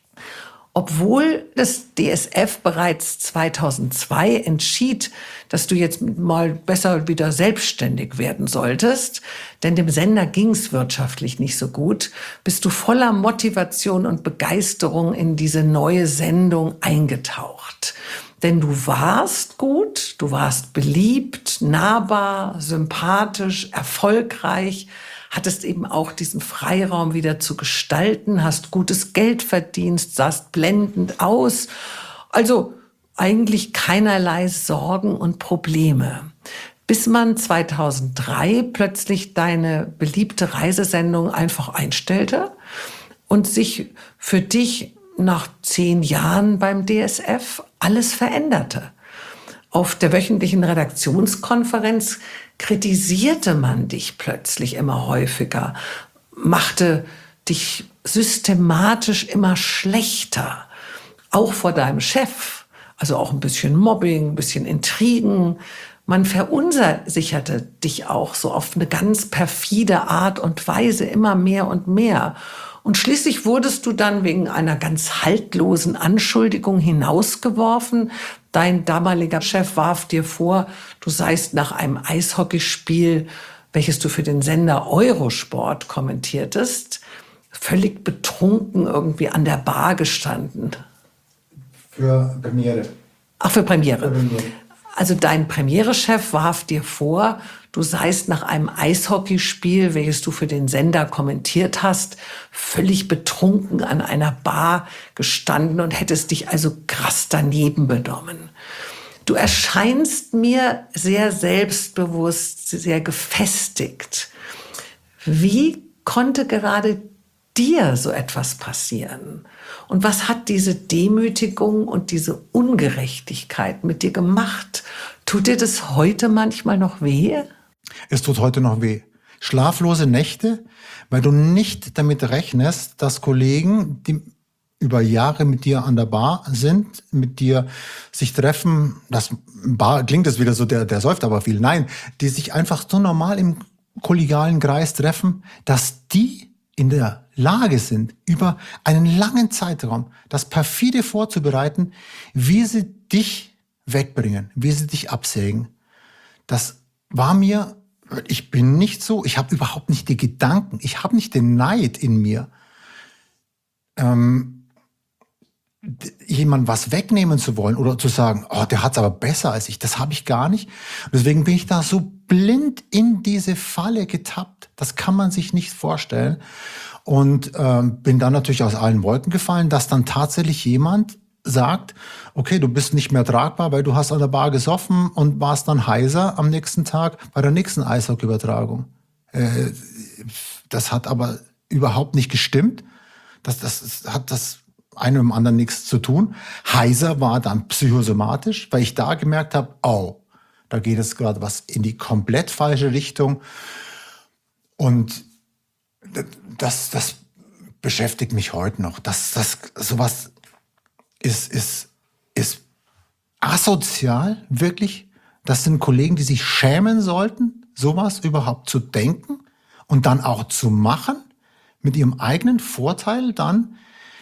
B: Obwohl das DSF bereits 2002 entschied, dass du jetzt mal besser wieder selbstständig werden solltest, denn dem Sender ging's wirtschaftlich nicht so gut, bist du voller Motivation und Begeisterung in diese neue Sendung eingetaucht. Denn du warst gut, du warst beliebt, nahbar, sympathisch, erfolgreich, hattest eben auch diesen Freiraum wieder zu gestalten, hast gutes Geld verdient, sahst blendend aus. Also eigentlich keinerlei Sorgen und Probleme. Bis man 2003 plötzlich deine beliebte Reisesendung einfach einstellte und sich für dich nach 10 Jahren beim DSF alles veränderte. Auf der wöchentlichen Redaktionskonferenz kritisierte man dich plötzlich immer häufiger, machte dich systematisch immer schlechter, auch vor deinem Chef, also auch ein bisschen Mobbing, ein bisschen Intrigen. Man verunsicherte dich auch so auf eine ganz perfide Art und Weise immer mehr und mehr. Und schließlich wurdest du dann wegen einer ganz haltlosen Anschuldigung hinausgeworfen. Dein damaliger Chef warf dir vor, du seist nach einem Eishockeyspiel, welches du für den Sender Eurosport kommentiertest, völlig betrunken irgendwie an der Bar gestanden.
A: Für Premiere.
B: Ach, für Premiere.
A: Für Premiere.
B: Also dein Premiere-Chef warf dir vor, du seist nach einem Eishockeyspiel, welches du für den Sender kommentiert hast, völlig betrunken an einer Bar gestanden und hättest dich also krass daneben benommen. Du erscheinst mir sehr selbstbewusst, sehr gefestigt. Wie konnte gerade dir so etwas passieren? Und was hat diese Demütigung und diese Ungerechtigkeit mit dir gemacht? Tut dir das heute manchmal noch weh?
A: Es tut heute noch weh. Schlaflose Nächte, weil du nicht damit rechnest, dass Kollegen, die über Jahre mit dir an der Bar sind, mit dir sich treffen, das Bar klingt das wieder so, der säuft aber viel. Nein, die sich einfach so normal im kollegialen Kreis treffen, dass die in der Lage sind, über einen langen Zeitraum das perfide vorzubereiten, wie sie dich wegbringen, wie sie dich absägen. Das war mir, ich bin nicht so, ich habe überhaupt nicht die Gedanken, ich habe nicht den Neid in mir, jemand was wegnehmen zu wollen oder zu sagen, oh, der hat's aber besser als ich. Das habe ich gar nicht. Deswegen bin ich da so blind in diese Falle getappt. Das kann man sich nicht vorstellen. Und bin dann natürlich aus allen Wolken gefallen, dass dann tatsächlich jemand sagt, okay, du bist nicht mehr tragbar, weil du hast an der Bar gesoffen und warst dann heiser am nächsten Tag bei der nächsten Eishockey-Übertragung. Das hat aber überhaupt nicht gestimmt. Das hat das eine mit dem anderen nichts zu tun. Heiser war dann psychosomatisch, weil ich da gemerkt habe, oh, da geht es gerade was in die komplett falsche Richtung. Und das beschäftigt mich heute noch. Sowas ist asozial, wirklich. Das sind Kollegen, die sich schämen sollten, sowas überhaupt zu denken und dann auch zu machen, mit ihrem eigenen Vorteil dann.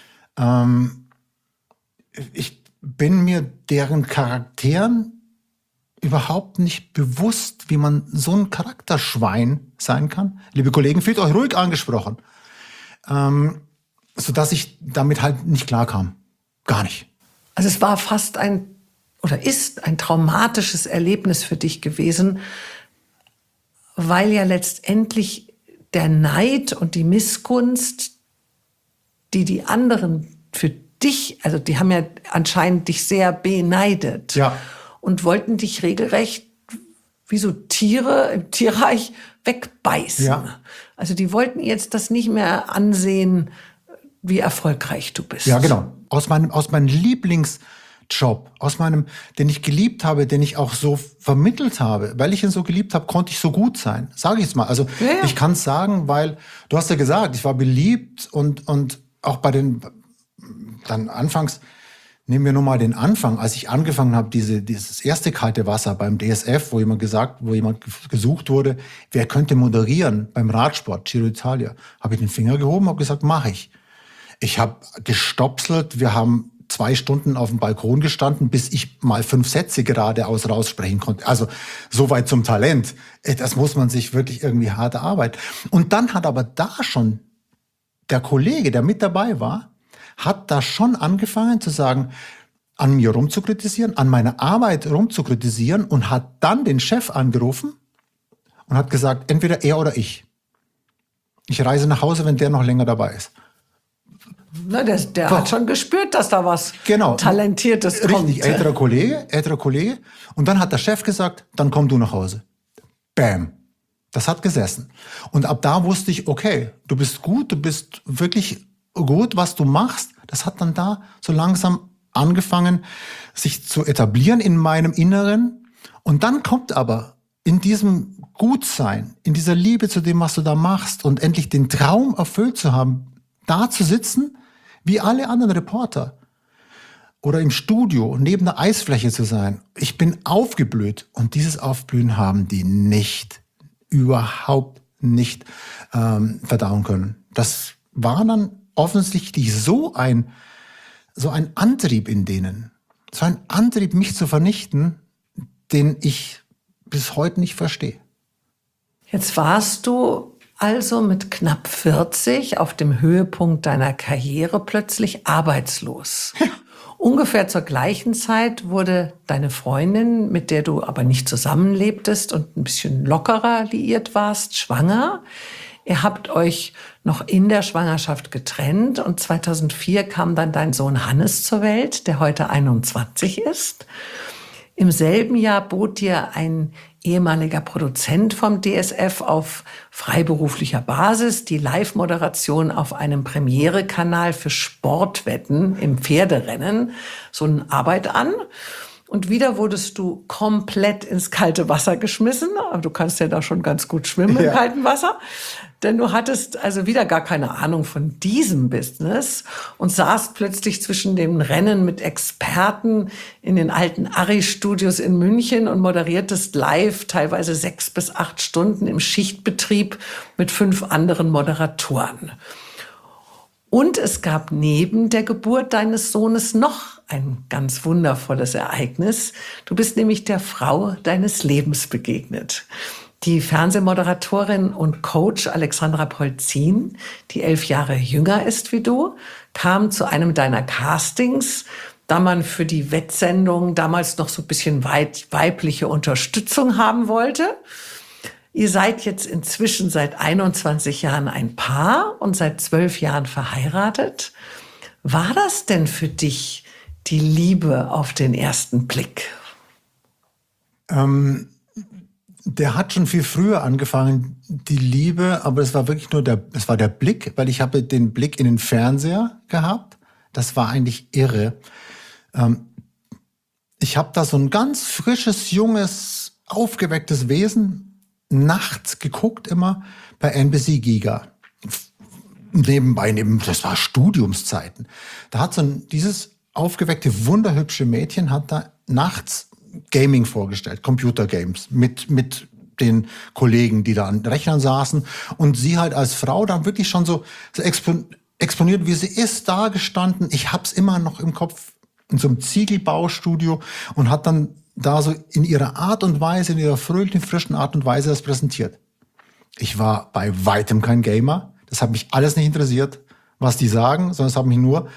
A: Ich bin mir deren Charakteren überhaupt nicht bewusst, wie man so ein Charakterschwein sein kann. Liebe Kollegen, fühlt euch ruhig angesprochen. Sodass ich damit halt nicht klarkam. Gar nicht.
B: Also es war fast ist ein traumatisches Erlebnis für dich gewesen, weil ja letztendlich der Neid und die Missgunst, die anderen für dich, also die haben ja anscheinend dich sehr beneidet.
A: Ja.
B: Und wollten dich regelrecht wie so Tiere im Tierreich wegbeißen.
A: Ja.
B: Also die wollten jetzt das nicht mehr ansehen, wie erfolgreich du bist.
A: Ja, genau. Aus meinem Lieblingsjob, den ich geliebt habe, den ich auch so vermittelt habe, weil ich ihn so geliebt habe, konnte ich so gut sein. Sage ich jetzt mal. Also
B: ja.
A: Ich kann es sagen, weil du hast ja gesagt, ich war beliebt und auch bei den dann anfangs. Nehmen wir nur mal den Anfang, als ich angefangen habe, dieses erste kalte Wasser beim DSF, wo jemand gesucht wurde, wer könnte moderieren beim Radsport, Giro d'Italia, habe ich den Finger gehoben, habe gesagt, mache ich. Ich habe gestopselt, wir haben 2 Stunden auf dem Balkon gestanden, bis ich mal 5 Sätze geradeaus raussprechen konnte. Also soweit zum Talent. Das muss man sich wirklich irgendwie hart erarbeiten. Und dann hat aber da schon der Kollege, der mit dabei war, hat da schon angefangen zu sagen, an mir rumzukritisieren, an meiner Arbeit rumzukritisieren und hat dann den Chef angerufen und hat gesagt, entweder er oder ich. Ich reise nach Hause, wenn der noch länger dabei ist.
B: Na, der hat schon gespürt, dass da was Talentiertes kommt.
A: Richtig, älterer Kollege. Und dann hat der Chef gesagt, dann komm du nach Hause. Bam. Das hat gesessen. Und ab da wusste ich, okay, du bist gut, du bist wirklich gut, was du machst. Das hat dann da so langsam angefangen, sich zu etablieren in meinem Inneren. Und dann kommt aber in diesem Gutsein, in dieser Liebe zu dem, was du da machst und endlich den Traum erfüllt zu haben, da zu sitzen, wie alle anderen Reporter oder im Studio neben der Eisfläche zu sein. Ich bin aufgeblüht und dieses Aufblühen haben die überhaupt nicht verdauen können. Das war dann offensichtlich so ein Antrieb in denen, so ein Antrieb, mich zu vernichten, den ich bis heute nicht verstehe.
B: Jetzt warst du also mit knapp 40 auf dem Höhepunkt deiner Karriere plötzlich arbeitslos. Ja. Ungefähr zur gleichen Zeit wurde deine Freundin, mit der du aber nicht zusammenlebtest und ein bisschen lockerer liiert warst, schwanger. Ihr habt euch noch in der Schwangerschaft getrennt und 2004 kam dann dein Sohn Hannes zur Welt, der heute 21 ist. Im selben Jahr bot dir ein ehemaliger Produzent vom DSF auf freiberuflicher Basis die Live-Moderation auf einem Premiere-Kanal für Sportwetten im Pferderennen, so eine Arbeit an. Und wieder wurdest du komplett ins kalte Wasser geschmissen. Aber du kannst ja da schon ganz gut schwimmen im kalten Wasser. Denn du hattest also wieder gar keine Ahnung von diesem Business und saßt plötzlich zwischen dem Rennen mit Experten in den alten Arri-Studios in München und moderiertest live teilweise 6 bis 8 Stunden im Schichtbetrieb mit 5 anderen Moderatoren. Und es gab neben der Geburt deines Sohnes noch ein ganz wundervolles Ereignis. Du bist nämlich der Frau deines Lebens begegnet. Die Fernsehmoderatorin und Coach Alexandra Polzin, die 11 Jahre jünger ist wie du, kam zu einem deiner Castings, da man für die Wettsendung damals noch so ein bisschen weibliche Unterstützung haben wollte. Ihr seid jetzt inzwischen seit 21 Jahren ein Paar und seit 12 Jahren verheiratet. War das denn für dich die Liebe auf den ersten Blick?
A: Der hat schon viel früher angefangen, die Liebe, aber es war wirklich nur der Blick, weil ich habe den Blick in den Fernseher gehabt. Das war eigentlich irre. Ich habe da so ein ganz frisches, junges, aufgewecktes Wesen nachts geguckt, immer bei NBC Giga. Nebenbei, das war Studiumszeiten. Da hat dieses aufgeweckte, wunderhübsche Mädchen hat da nachts Gaming vorgestellt, Computergames mit den Kollegen, die da an Rechnern saßen und sie halt als Frau dann wirklich schon so exponiert, wie sie ist, da gestanden. Ich hab's immer noch im Kopf in so einem Ziegelbaustudio und hat dann da so in ihrer Art und Weise, in ihrer fröhlichen, frischen Art und Weise das präsentiert. Ich war bei weitem kein Gamer. Das hat mich alles nicht interessiert, was die sagen, sondern es hat mich nur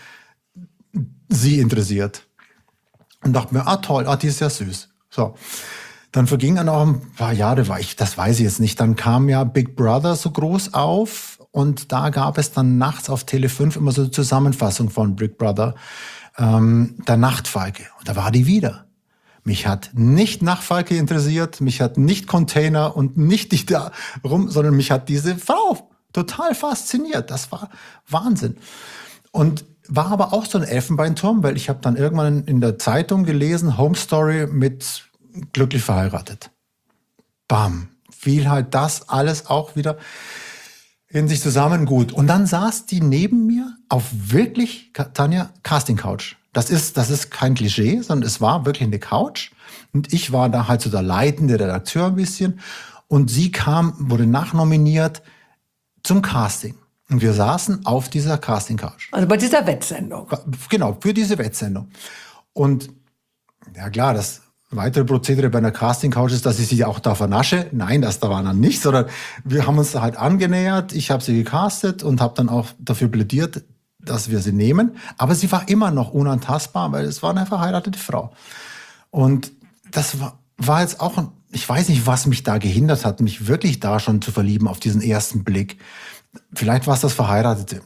A: sie interessiert. Und dachte mir, toll, die ist ja süß. So. Dann vergingen dann auch ein paar Jahre, das weiß ich jetzt nicht. Dann kam ja Big Brother so groß auf und da gab es dann nachts auf Tele 5 immer so eine Zusammenfassung von Big Brother, der Nachtfalke. Und da war die wieder. Mich hat nicht Nachtfalke interessiert, mich hat nicht Container und nicht die da rum, sondern mich hat diese Frau total fasziniert. Das war Wahnsinn. Und war aber auch so ein Elfenbeinturm, weil ich habe dann irgendwann in der Zeitung gelesen, Home Story mit glücklich verheiratet. Bam. Fiel halt das alles auch wieder in sich zusammen gut. Und dann saß die neben mir auf wirklich, Tanja, Casting Couch. Das ist kein Klischee, sondern es war wirklich eine Couch. Und ich war da halt so der leitende Redakteur ein bisschen. Und sie wurde nachnominiert zum Casting. Und wir saßen auf dieser Casting-Couch.
B: Also bei dieser Wettsendung.
A: Genau, für diese Wettsendung. Und ja klar, das weitere Prozedere bei einer Casting-Couch ist, dass ich sie auch da vernasche. Nein, das da war dann nicht, sondern wir haben uns da halt angenähert. Ich habe sie gecastet und habe dann auch dafür plädiert, dass wir sie nehmen. Aber sie war immer noch unantastbar, weil es war eine verheiratete Frau. Und das war jetzt auch, ich weiß nicht, was mich da gehindert hat, mich wirklich da schon zu verlieben auf diesen ersten Blick. Vielleicht war es das Verheiratete.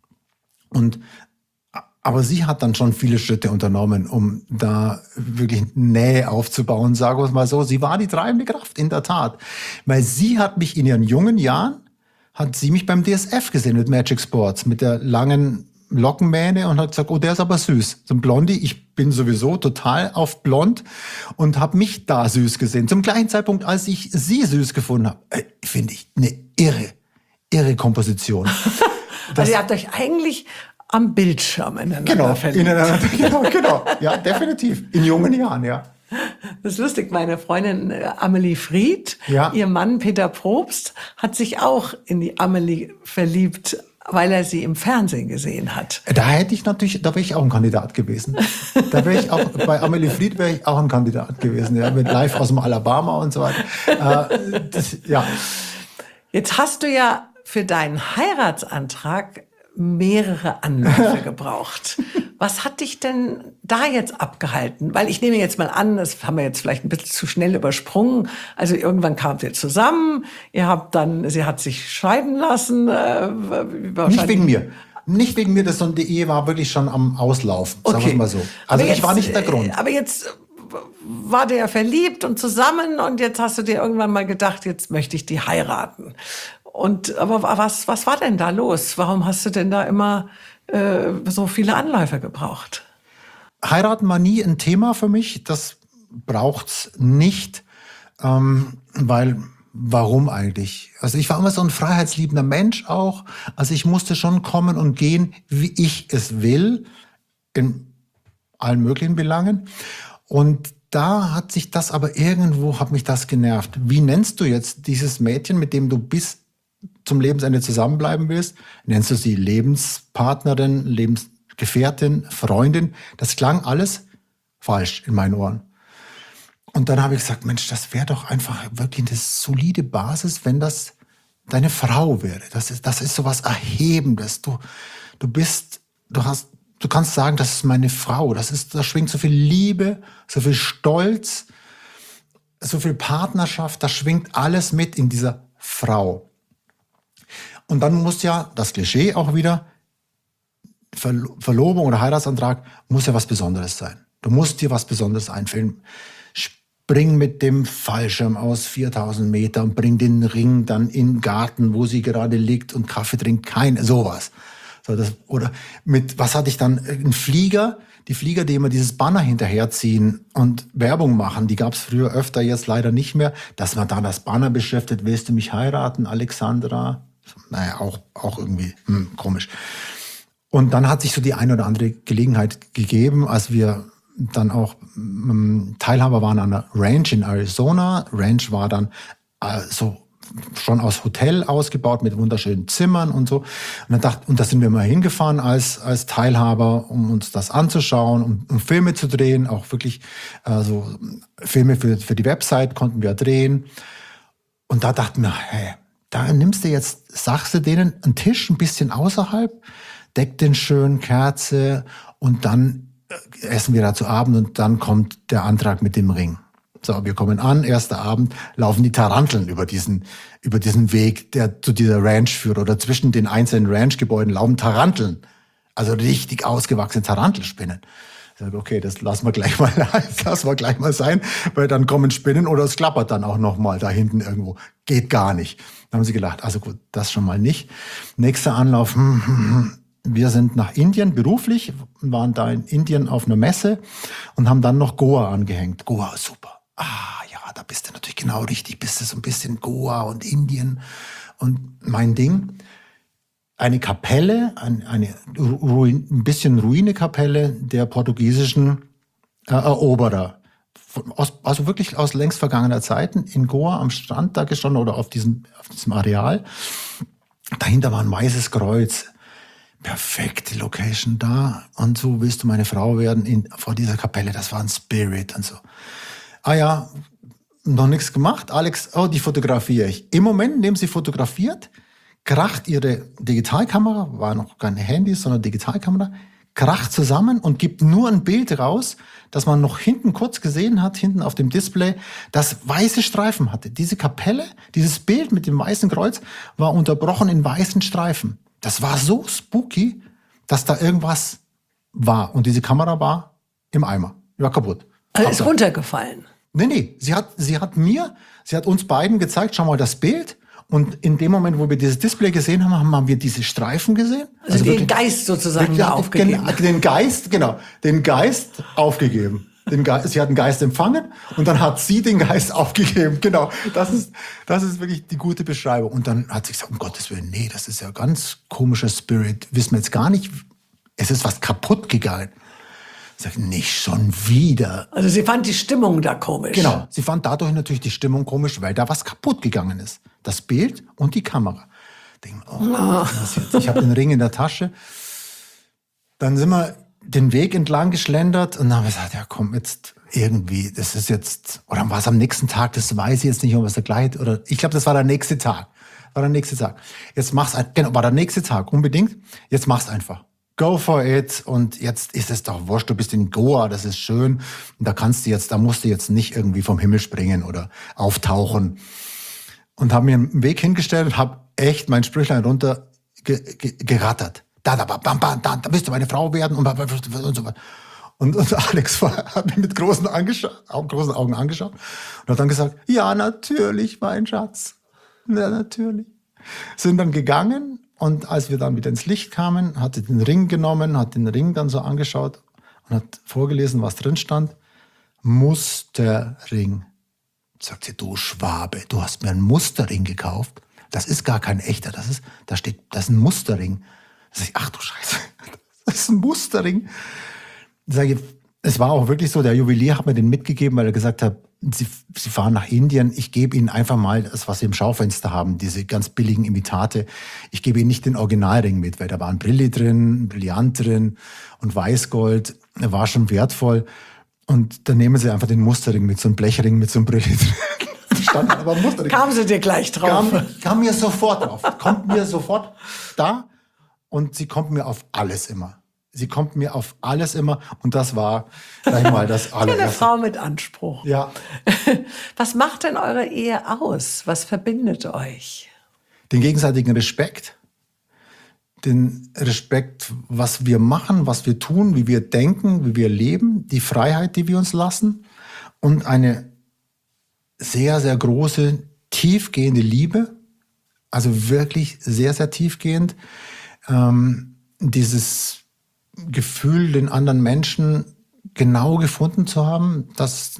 A: Aber sie hat dann schon viele Schritte unternommen, um da wirklich Nähe aufzubauen, sagen wir es mal so. Sie war die treibende Kraft, in der Tat. Weil sie hat mich in ihren jungen Jahren, hat sie mich beim DSF gesehen mit Magic Sports, mit der langen Lockenmähne und hat gesagt, der ist aber süß. So ein Blondie, ich bin sowieso total auf blond und habe mich da süß gesehen. Zum gleichen Zeitpunkt, als ich sie süß gefunden habe. Finde ich eine irre Komposition.
B: Also ihr habt euch eigentlich am Bildschirm ineinander verliebt.
A: Genau. Ja, definitiv. In jungen Jahren, ja.
B: Das ist lustig, meine Freundin Amelie Fried,
A: ja.
B: Ihr Mann Peter Probst, hat sich auch in die Amelie verliebt, weil er sie im Fernsehen gesehen hat.
A: Da wäre ich auch ein Kandidat gewesen. Bei Amelie Fried wäre ich auch ein Kandidat gewesen, ja, mit Live aus dem Alabama und so weiter. Ja.
B: Jetzt hast du ja für deinen Heiratsantrag mehrere Anläufe gebraucht. Was hat dich denn da jetzt abgehalten? Weil ich nehme jetzt mal an, das haben wir jetzt vielleicht ein bisschen zu schnell übersprungen. Also irgendwann kamt ihr zusammen, sie hat sich scheiden lassen.
A: Nicht wegen mir. Nicht wegen mir, sondern die Ehe war wirklich schon am Auslaufen, sagen wir es mal so. Also ich war nicht der Grund.
B: Aber jetzt war der verliebt und zusammen und jetzt hast du dir irgendwann mal gedacht, jetzt möchte ich die heiraten. Aber was war denn da los? Warum hast du denn da immer so viele Anläufe gebraucht?
A: Heiraten war nie ein Thema für mich. Das braucht's nicht, weil warum eigentlich? Also ich war immer so ein freiheitsliebender Mensch auch. Also ich musste schon kommen und gehen, wie ich es will, in allen möglichen Belangen. Und da hat sich das aber irgendwo, hat mich das genervt. Wie nennst du jetzt dieses Mädchen, mit dem du bis zum Lebensende zusammenbleiben willst? Nennst du sie Lebenspartnerin, Lebensgefährtin, Freundin? Das klang alles falsch in meinen Ohren. Und dann habe ich gesagt, Mensch, das wäre doch einfach wirklich eine solide Basis, wenn das deine Frau wäre. Das ist so was Erhebendes. Du kannst sagen, das ist meine Frau. Da schwingt so viel Liebe, so viel Stolz, so viel Partnerschaft. Da schwingt alles mit in dieser Frau. Und dann muss ja das Klischee auch wieder, Verlobung oder Heiratsantrag muss ja was Besonderes sein. Du musst dir was Besonderes einfällen. Spring mit dem Fallschirm aus 4000 Meter und bring den Ring dann in den Garten, wo sie gerade liegt und Kaffee trinkt. Sowas. Oder was hatte ich dann? Ein Flieger. Die Flieger, die immer dieses Banner hinterherziehen und Werbung machen, die gab es früher öfter, jetzt leider nicht mehr. Dass man da das Banner beschriftet, willst du mich heiraten, Alexandra? Naja, auch irgendwie komisch. Und dann hat sich so die eine oder andere Gelegenheit gegeben, als wir dann auch Teilhaber waren an einer Ranch in Arizona. Ranch war dann so schon aus Hotel ausgebaut mit wunderschönen Zimmern und so. Und da sind wir mal hingefahren als Teilhaber, um uns das anzuschauen, um Filme zu drehen, auch wirklich so Filme für die Website konnten wir drehen. Und da dachten wir, hey, da sagst du denen einen Tisch ein bisschen außerhalb, deck den schön, Kerze und dann essen wir da zu Abend und dann kommt der Antrag mit dem Ring. So, wir kommen an, erster Abend, laufen die Taranteln über diesen Weg, der zu dieser Ranch führt, oder zwischen den einzelnen Ranchgebäuden laufen Taranteln. Also richtig ausgewachsene Tarantelspinnen. Ich sage, okay, das lassen wir gleich mal sein, weil dann kommen Spinnen oder es klappert dann auch noch mal da hinten irgendwo. Geht gar nicht. Dann haben sie gelacht, also gut, das schon mal nicht. Nächster Anlauf, wir sind nach Indien beruflich, waren da in Indien auf einer Messe und haben dann noch Goa angehängt. Goa, super. Ja, da bist du natürlich genau richtig. Bist du so ein bisschen Goa und Indien und mein Ding. Eine Kapelle, ein bisschen Ruine-Kapelle der portugiesischen Eroberer. Also wirklich aus längst vergangener Zeiten in Goa am Strand da gestanden oder auf diesem Areal. Dahinter war ein weißes Kreuz. Perfekte Location da. Und so willst du meine Frau werden vor dieser Kapelle. Das war ein Spirit und so. Ja, noch nichts gemacht. Alex, die fotografiere ich. Im Moment, in dem sie fotografiert, kracht ihre Digitalkamera, war noch keine Handys, sondern Digitalkamera, kracht zusammen und gibt nur ein Bild raus, das man noch hinten kurz gesehen hat, hinten auf dem Display, das weiße Streifen hatte. Diese Kapelle, dieses Bild mit dem weißen Kreuz, war unterbrochen in weißen Streifen. Das war so spooky, dass da irgendwas war. Und diese Kamera war im Eimer. Die war kaputt.
B: Ist runtergefallen.
A: Nee. Sie hat uns beiden gezeigt, schau mal das Bild. Und in dem Moment, wo wir dieses Display gesehen haben, haben wir diese Streifen gesehen.
B: Also den wirklich, Geist sozusagen aufgegeben.
A: Den Geist aufgegeben. Sie hat den Geist empfangen und dann hat sie den Geist aufgegeben. Genau, das ist wirklich die gute Beschreibung. Und dann hat sie gesagt, um Gottes Willen, nee, das ist ja ganz komischer Spirit. Wissen wir jetzt gar nicht, es ist was kaputt gegangen. Ich sage, nicht schon wieder.
B: Also sie fand die Stimmung da komisch.
A: Genau, sie fand dadurch natürlich die Stimmung komisch, weil da was kaputt gegangen ist. Das Bild und die Kamera. Ich denke, was jetzt? Ich habe den Ring in der Tasche. Dann sind wir den Weg entlang geschlendert und dann haben wir gesagt, ja komm, jetzt irgendwie, das ist jetzt, oder war es am nächsten Tag, das weiß ich jetzt nicht, ob es der gleiche, oder ich glaube, das war der nächste Tag. Jetzt mach's, genau, war der nächste Tag, unbedingt, jetzt mach's einfach. Go for it und jetzt ist es doch wurscht, du bist in Goa, das ist schön und da musst du jetzt nicht irgendwie vom Himmel springen oder auftauchen. Und habe mir einen Weg hingestellt und habe echt mein Sprüchlein runter gerattert. Da wirst du meine Frau werden und so weiter. Und Alex hat mich mit großen Augen angeschaut und hat dann gesagt, ja, natürlich, mein Schatz. Ja, natürlich. Sind dann gegangen und als wir dann wieder ins Licht kamen, hat sie den Ring genommen, hat den Ring dann so angeschaut und hat vorgelesen, was drin stand. Musterring. Sagt sie, du Schwabe, du hast mir einen Musterring gekauft. Das ist gar kein echter, das ist ein Musterring. Da sag ich, ach du Scheiße, das ist ein Musterring. Sag ich, es war auch wirklich so, der Juwelier hat mir den mitgegeben, weil er gesagt hat, Sie fahren nach Indien, ich gebe Ihnen einfach mal das, was Sie im Schaufenster haben, diese ganz billigen Imitate. Ich gebe Ihnen nicht den Originalring mit, weil da war ein Brilli drin, ein Brillant drin und Weißgold. Er war schon wertvoll. Und dann nehmen Sie einfach den Musterring mit, so einem Blechring mit so einem Brilli drin. Stand aber Musterring.
B: Kamen Sie dir gleich drauf?
A: Kam mir sofort drauf. Kommt mir sofort da und sie kommt mir auf alles immer. Sie kommt mir auf alles immer und das war, sag ich mal, das allererste.
B: Eine Frau mit Anspruch.
A: Ja.
B: Was macht denn eure Ehe aus? Was verbindet euch?
A: Den gegenseitigen Respekt. Den Respekt, was wir machen, was wir tun, wie wir denken, wie wir leben, die Freiheit, die wir uns lassen und eine sehr, sehr große, tiefgehende Liebe, also wirklich sehr, sehr tiefgehend. Dieses Gefühl, den anderen Menschen genau gefunden zu haben, das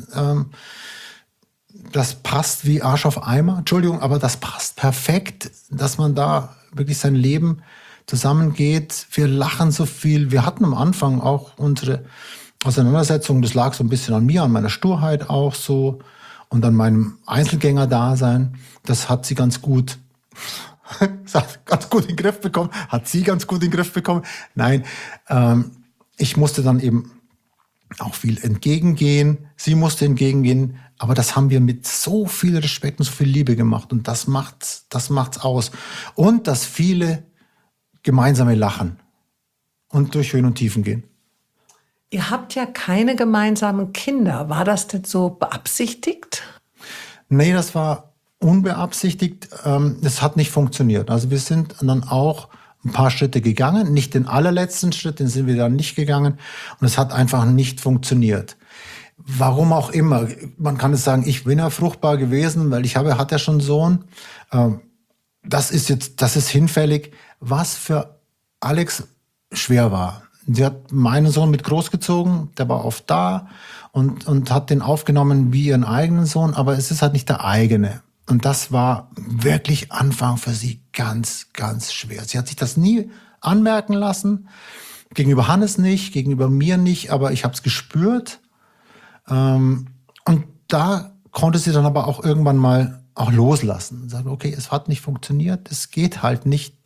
A: passt wie Arsch auf Eimer. Entschuldigung, aber das passt perfekt, dass man da wirklich sein Leben zusammengeht. Wir lachen so viel. Wir hatten am Anfang auch unsere Auseinandersetzung, das lag so ein bisschen an mir, an meiner Sturheit auch so und an meinem Einzelgänger-Dasein. Das hat sie ganz gut in den Griff bekommen. Hat sie ganz gut in den Griff bekommen. Nein, ich musste dann eben auch viel entgegengehen. Sie musste entgegengehen. Aber das haben wir mit so viel Respekt und so viel Liebe gemacht. Und das macht's aus. Und dass viele gemeinsame lachen und durch Höhen und Tiefen gehen.
B: Ihr habt ja keine gemeinsamen Kinder. War das denn so beabsichtigt?
A: Nee, das war unbeabsichtigt. Es hat nicht funktioniert. Also wir sind dann auch ein paar Schritte gegangen. Nicht den allerletzten Schritt, den sind wir dann nicht gegangen. Und es hat einfach nicht funktioniert. Warum auch immer. Man kann es sagen, ich bin ja fruchtbar gewesen, weil hat ja schon einen Sohn. Das ist hinfällig. Was für Alex schwer war. Sie hat meinen Sohn mit großgezogen, der war oft da und hat den aufgenommen wie ihren eigenen Sohn, aber es ist halt nicht der eigene. Und das war wirklich Anfang für sie ganz, ganz schwer. Sie hat sich das nie anmerken lassen, gegenüber Hannes nicht, gegenüber mir nicht, aber ich habe es gespürt. Und da konnte sie dann aber auch irgendwann mal auch loslassen und sagen, okay, es hat nicht funktioniert, es geht halt nicht,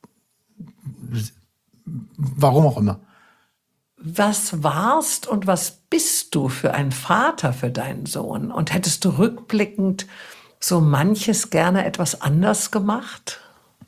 A: warum auch immer.
B: Was warst und was bist du für ein Vater für deinen Sohn? Und hättest du rückblickend so manches gerne etwas anders gemacht?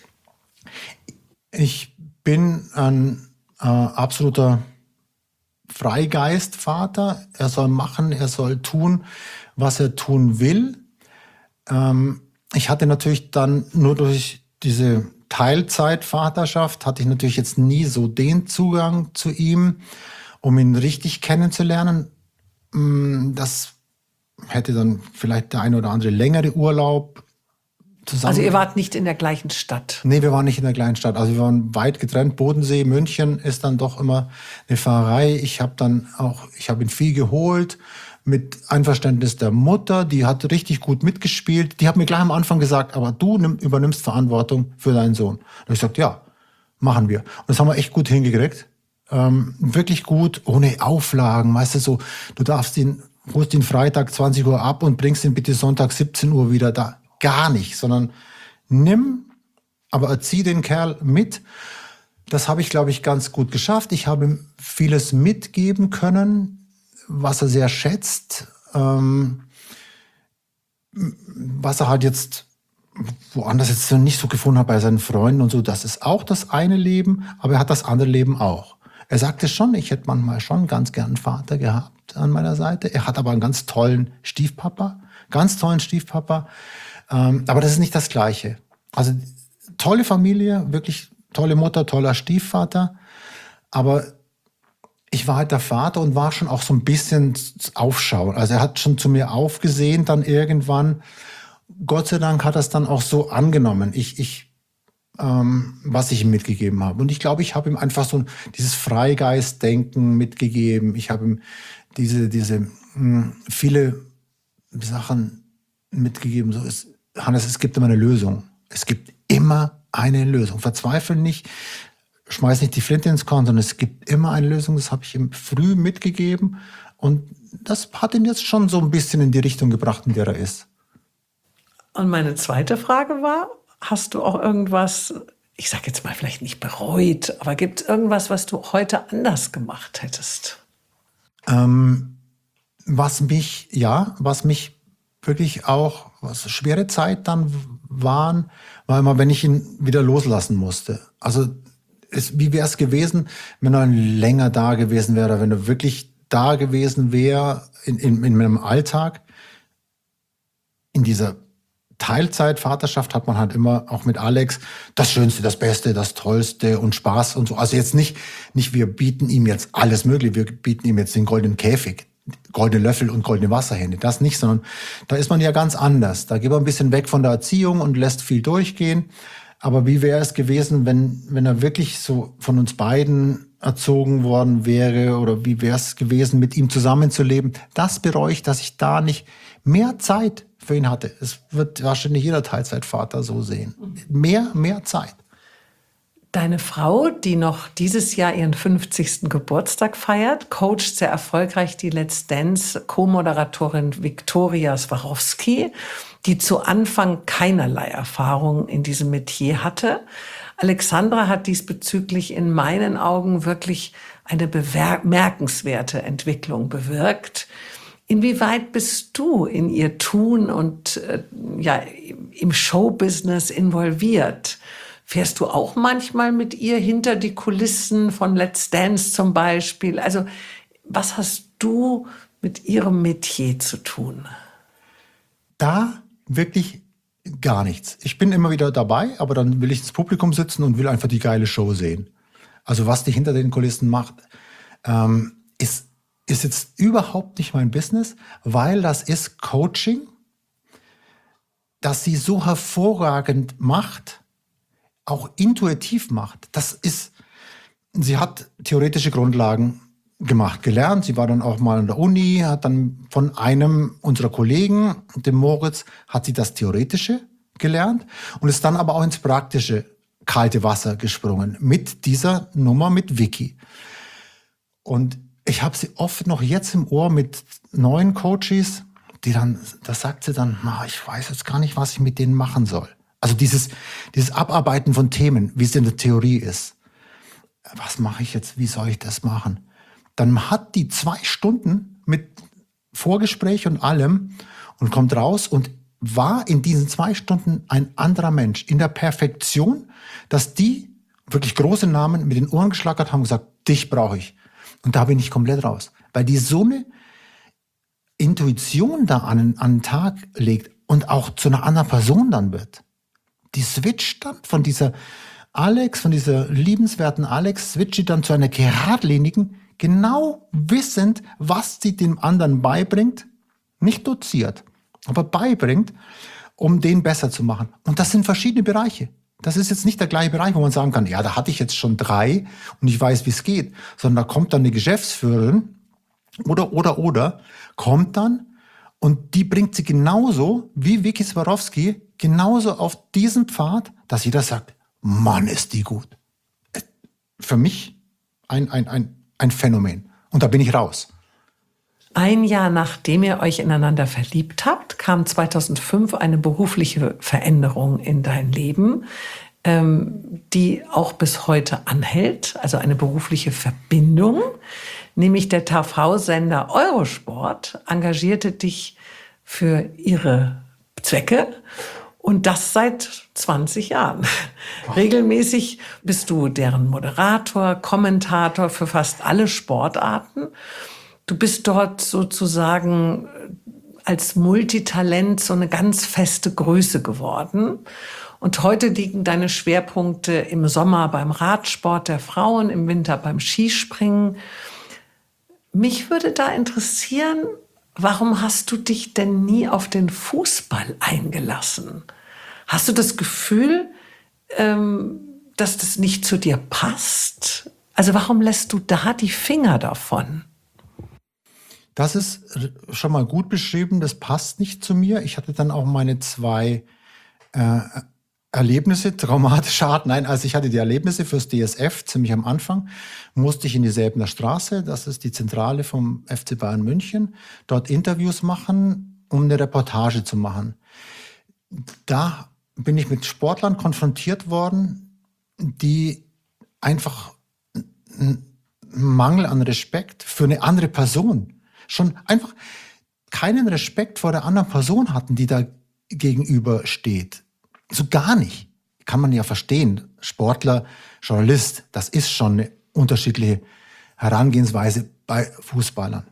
A: Ich bin ein absoluter Freigeistvater. Er soll machen, er soll tun, was er tun will. Ich hatte natürlich dann nur durch diese Teilzeitvaterschaft hatte ich natürlich jetzt nie so den Zugang zu ihm, um ihn richtig kennenzulernen. Das hätte dann vielleicht der eine oder andere längere Urlaub zusammen.
B: Also ihr wart nicht in der gleichen Stadt?
A: Nee, wir waren nicht in der gleichen Stadt. Also wir waren weit getrennt. Bodensee, München ist dann doch immer eine Fahrerei. Ich habe ihn viel geholt. Mit Einverständnis der Mutter, die hat richtig gut mitgespielt. Die hat mir gleich am Anfang gesagt, aber du übernimmst Verantwortung für deinen Sohn. Und ich sagte, ja, machen wir. Und das haben wir echt gut hingekriegt. Wirklich gut, ohne Auflagen. Weißt du, so, du holst ihn Freitag 20 Uhr ab und bringst ihn bitte Sonntag 17 Uhr wieder da. Gar nicht, sondern aber erzieh den Kerl mit. Das habe ich, glaube ich, ganz gut geschafft. Ich habe ihm vieles mitgeben können, was er sehr schätzt, was er halt jetzt woanders jetzt nicht so gefunden hat bei seinen Freunden und so. Das ist auch das eine Leben, aber er hat das andere Leben auch. Er sagte schon, ich hätte manchmal schon ganz gern einen Vater gehabt an meiner Seite. Er hat aber einen ganz tollen Stiefpapa. Aber das ist nicht das Gleiche. Also tolle Familie, wirklich tolle Mutter, toller Stiefvater, aber ich war halt der Vater und war schon auch so ein bisschen aufschauen. Also er hat schon zu mir aufgesehen dann irgendwann. Gott sei Dank hat er es dann auch so angenommen. Ich was ich ihm mitgegeben habe. Und ich glaube, ich habe ihm einfach so dieses Freigeist-Denken mitgegeben. Ich habe ihm diese viele Sachen mitgegeben. So ist, Hannes, es gibt immer eine Lösung. Es gibt immer eine Lösung. Verzweifle nicht, schmeiß nicht die Flinte ins Korn, sondern es gibt immer eine Lösung. Das habe ich ihm früh mitgegeben. Und das hat ihn jetzt schon so ein bisschen in die Richtung gebracht, in der er ist.
B: Und meine zweite Frage war, hast du auch irgendwas, ich sage jetzt mal vielleicht nicht bereut, aber gibt es irgendwas, was du heute anders gemacht hättest?
A: Was mich wirklich auch, was schwere Zeit dann waren, war immer, wenn ich ihn wieder loslassen musste. Also wie wäre es gewesen, wenn er länger da gewesen wäre, wenn er wirklich da gewesen wäre in meinem Alltag. In dieser Teilzeit-Vaterschaft hat man halt immer auch mit Alex das Schönste, das Beste, das Tollste und Spaß und so. Also jetzt nicht wir bieten ihm jetzt alles Mögliche, wir bieten ihm jetzt den goldenen Käfig, goldene Löffel und goldene Wasserhähne. Das nicht, sondern da ist man ja ganz anders. Da geht man ein bisschen weg von der Erziehung und lässt viel durchgehen. Aber wie wäre es gewesen, wenn er wirklich so von uns beiden erzogen worden wäre, oder wie wäre es gewesen, mit ihm zusammenzuleben? Das bereue ich, dass ich da nicht mehr Zeit für ihn hatte. Es wird wahrscheinlich jeder Teilzeitvater so sehen. Mehr Zeit.
B: Deine Frau, die noch dieses Jahr ihren 50. Geburtstag feiert, coacht sehr erfolgreich die Let's Dance Co-Moderatorin Viktoria Swarovski, die zu Anfang keinerlei Erfahrung in diesem Metier hatte. Alexandra hat diesbezüglich in meinen Augen wirklich eine bemerkenswerte Entwicklung bewirkt. Inwieweit bist du in ihr Tun und im Showbusiness involviert? Fährst du auch manchmal mit ihr hinter die Kulissen von Let's Dance zum Beispiel? Also was hast du mit ihrem Metier zu tun?
A: Da wirklich gar nichts. Ich bin immer wieder dabei, aber dann will ich ins Publikum sitzen und will einfach die geile Show sehen. Also was die hinter den Kulissen macht, ist jetzt überhaupt nicht mein Business, weil das ist Coaching, das sie so hervorragend macht, auch intuitiv macht. Sie hat theoretische Grundlagen gelernt. Sie war dann auch mal an der Uni, hat dann von einem unserer Kollegen, dem Moritz, hat sie das Theoretische gelernt und ist dann aber auch ins praktische kalte Wasser gesprungen mit dieser Nummer mit Vicky. Und ich habe sie oft noch jetzt im Ohr mit neuen Coaches, da sagt sie dann, ich weiß jetzt gar nicht, was ich mit denen machen soll. Also dieses Abarbeiten von Themen, wie es in der Theorie ist. Was mache ich jetzt? Wie soll ich das machen? Dann hat die 2 Stunden mit Vorgespräch und allem und kommt raus und war in diesen 2 Stunden ein anderer Mensch. In der Perfektion, dass die wirklich große Namen mit den Ohren geschlackert haben und gesagt, dich brauche ich. Und da bin ich komplett raus. Weil die so eine Intuition da an den Tag legt und auch zu einer anderen Person dann wird. Die switcht dann von dieser liebenswerten Alex, switcht die dann zu einer geradlinigen, genau wissend, was sie dem anderen beibringt, nicht doziert, aber beibringt, um den besser zu machen. Und das sind verschiedene Bereiche. Das ist jetzt nicht der gleiche Bereich, wo man sagen kann, ja, da hatte ich jetzt schon 3 und ich weiß, wie es geht, sondern da kommt dann eine Geschäftsführerin oder kommt dann und die bringt sie genauso wie Vicky Swarovski genauso auf diesen Pfad, dass jeder sagt, Mann, ist die gut. Für mich ein Phänomen. Und da bin ich raus.
B: Ein Jahr nachdem ihr euch ineinander verliebt habt, kam 2005 eine berufliche Veränderung in dein Leben, die auch bis heute anhält, also eine berufliche Verbindung. Nämlich der TV-Sender Eurosport engagierte dich für ihre Zwecke. Und das seit 20 Jahren. Regelmäßig bist du deren Moderator, Kommentator für fast alle Sportarten. Du bist dort sozusagen als Multitalent so eine ganz feste Größe geworden. Und heute liegen deine Schwerpunkte im Sommer beim Radsport der Frauen, im Winter beim Skispringen. Mich würde da interessieren, warum hast du dich denn nie auf den Fußball eingelassen? Hast du das Gefühl, dass das nicht zu dir passt? Also warum lässt du da die Finger davon?
A: Das ist schon mal gut beschrieben, das passt nicht zu mir. Ich hatte dann auch meine 2 Erlebnisse traumatischer Art. Nein, also ich hatte die Erlebnisse fürs DSF ziemlich am Anfang. Musste ich in die Säbener Straße, das ist die Zentrale vom FC Bayern München, dort Interviews machen, um eine Reportage zu machen. Da bin ich mit Sportlern konfrontiert worden, die einfach einen Mangel an Respekt für eine andere Person, schon einfach keinen Respekt vor der anderen Person hatten, die da gegenüber steht. So gar nicht. Kann man ja verstehen. Sportler, Journalist, das ist schon eine unterschiedliche Herangehensweise bei Fußballern.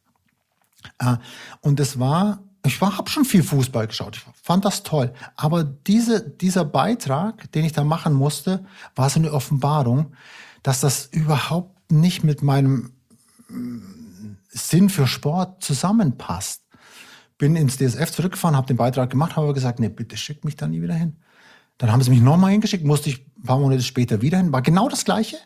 A: Und ich habe schon viel Fußball geschaut. Ich fand das toll. Aber dieser Beitrag, den ich da machen musste, war so eine Offenbarung, dass das überhaupt nicht mit meinem Sinn für Sport zusammenpasst. Bin ins DSF zurückgefahren, habe den Beitrag gemacht, habe aber gesagt, nee, bitte schickt mich da nie wieder hin. Dann haben sie mich nochmal hingeschickt, musste ich ein paar Monate später wieder hin. War genau das Gleiche.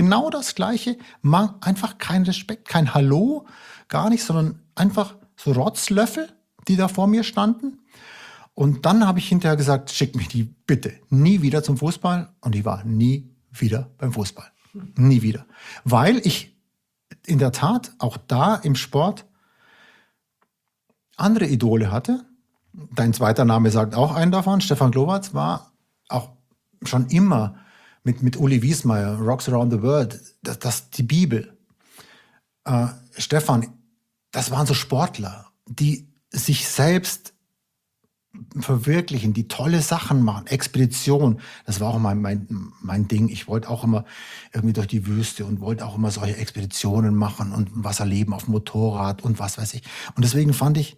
A: Einfach kein Respekt, kein Hallo, gar nicht, sondern einfach so Rotzlöffel, die da vor mir standen. Und dann habe ich hinterher gesagt, schickt mich bitte nie wieder zum Fußball. Und ich war nie wieder beim Fußball. Nie wieder. Weil ich in der Tat auch da im Sport andere Idole hatte. Dein zweiter Name sagt auch einen davon. Stefan Glowacz war auch schon immer mit Uli Wiesmeier, Rocks Around the World, das die Bibel. Stefan, das waren so Sportler, die sich selbst verwirklichen, die tolle Sachen machen. Expedition, das war auch mein Ding. Ich wollte auch immer irgendwie durch die Wüste und wollte auch immer solche Expeditionen machen und was erleben auf dem Motorrad und was weiß ich. Und deswegen fand ich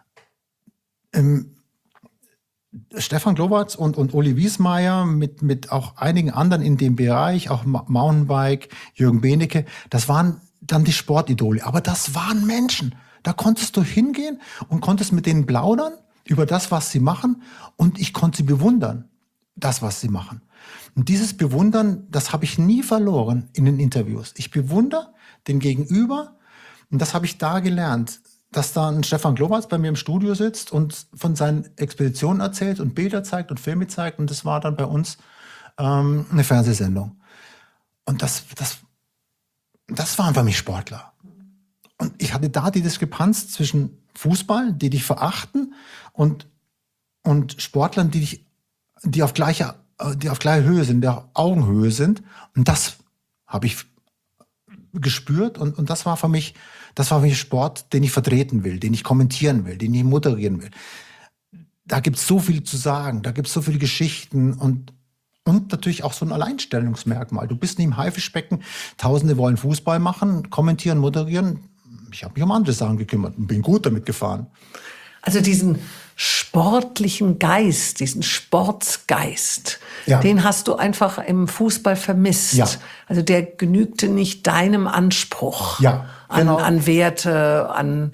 A: Stefan Glowacz und Uli Wiesmeier mit auch einigen anderen in dem Bereich, auch Mountainbike, Jürgen Benecke, das waren dann die Sportidole. Aber das waren Menschen. Da konntest du hingehen und konntest mit denen plaudern über das, was sie machen. Und ich konnte sie bewundern, das, was sie machen. Und dieses Bewundern, das habe ich nie verloren in den Interviews. Ich bewundere den Gegenüber. Und das habe ich da gelernt, dass da ein Stefan Glowacz bei mir im Studio sitzt und von seinen Expeditionen erzählt und Bilder zeigt und Filme zeigt. Und das war dann bei uns eine Fernsehsendung. Und das waren für mich Sportler. Und ich hatte da die Diskrepanz zwischen Fußball, die dich verachten, und Sportlern, die auf gleicher Höhe sind, die auf Augenhöhe sind. Und das habe ich gespürt und das war für mich Sport, den ich vertreten will, den ich kommentieren will, den ich moderieren will. Da gibt es so viel zu sagen, da gibt es so viele Geschichten und natürlich auch so ein Alleinstellungsmerkmal. Du bist nicht im Haifischbecken, Tausende wollen Fußball machen, kommentieren, moderieren. Ich habe mich um andere Sachen gekümmert und bin gut damit gefahren.
B: Also diesen sportlichen Geist, diesen Sportsgeist, den hast du einfach im Fußball vermisst. Ja. Also der genügte nicht deinem Anspruch an Werte, an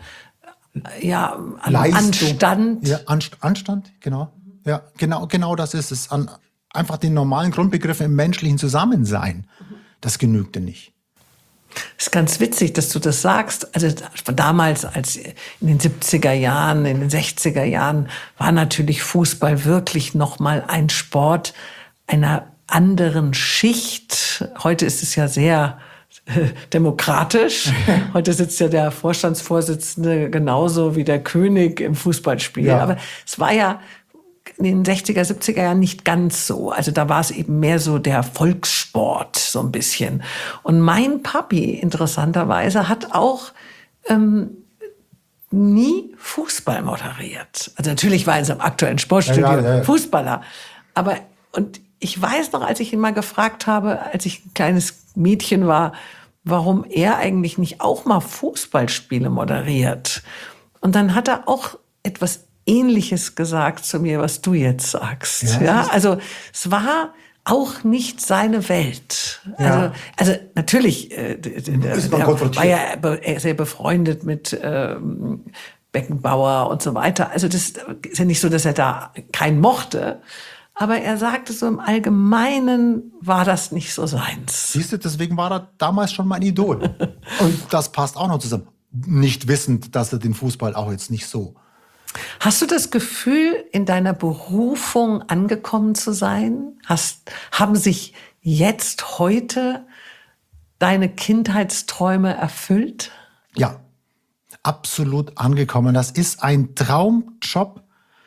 B: Anstand.
A: Ja, Anstand, genau. Ja, genau das ist es. Einfach den normalen Grundbegriffen im menschlichen Zusammensein. Das genügte nicht.
B: Das ist ganz witzig, dass du das sagst. Also damals, als in den 70er Jahren, in den 60er Jahren, war natürlich Fußball wirklich nochmal ein Sport einer anderen Schicht. Heute ist es ja sehr demokratisch. Heute sitzt ja der Vorstandsvorsitzende genauso wie der König im Fußballspiel. Ja. Aber es war ja in den 60er, 70er Jahren nicht ganz so. Also da war es eben mehr so der Volkssport, so ein bisschen. Und mein Papi, interessanterweise, hat auch nie Fußball moderiert. Also natürlich war er in seinem aktuellen Sportstudio Fußballer. Und ich weiß noch, als ich ihn mal gefragt habe, als ich ein kleines Mädchen war, warum er eigentlich nicht auch mal Fußballspiele moderiert. Und dann hat er auch etwas Ähnliches gesagt zu mir, was du jetzt sagst. Ja, also es war auch nicht seine Welt. Ja. Also natürlich war ja sehr befreundet mit Beckenbauer und so weiter. Also das ist ja nicht so, dass er da keinen mochte. Aber er sagte, so im Allgemeinen war das nicht so seins.
A: Siehst du, deswegen war er damals schon mein Idol. Und das passt auch noch zusammen. Nicht wissend, dass er den Fußball auch jetzt nicht so.
B: Hast du das Gefühl, in deiner Berufung angekommen zu sein? Haben sich jetzt, heute deine Kindheitsträume erfüllt?
A: Ja, absolut angekommen. Das ist ein Traumjob,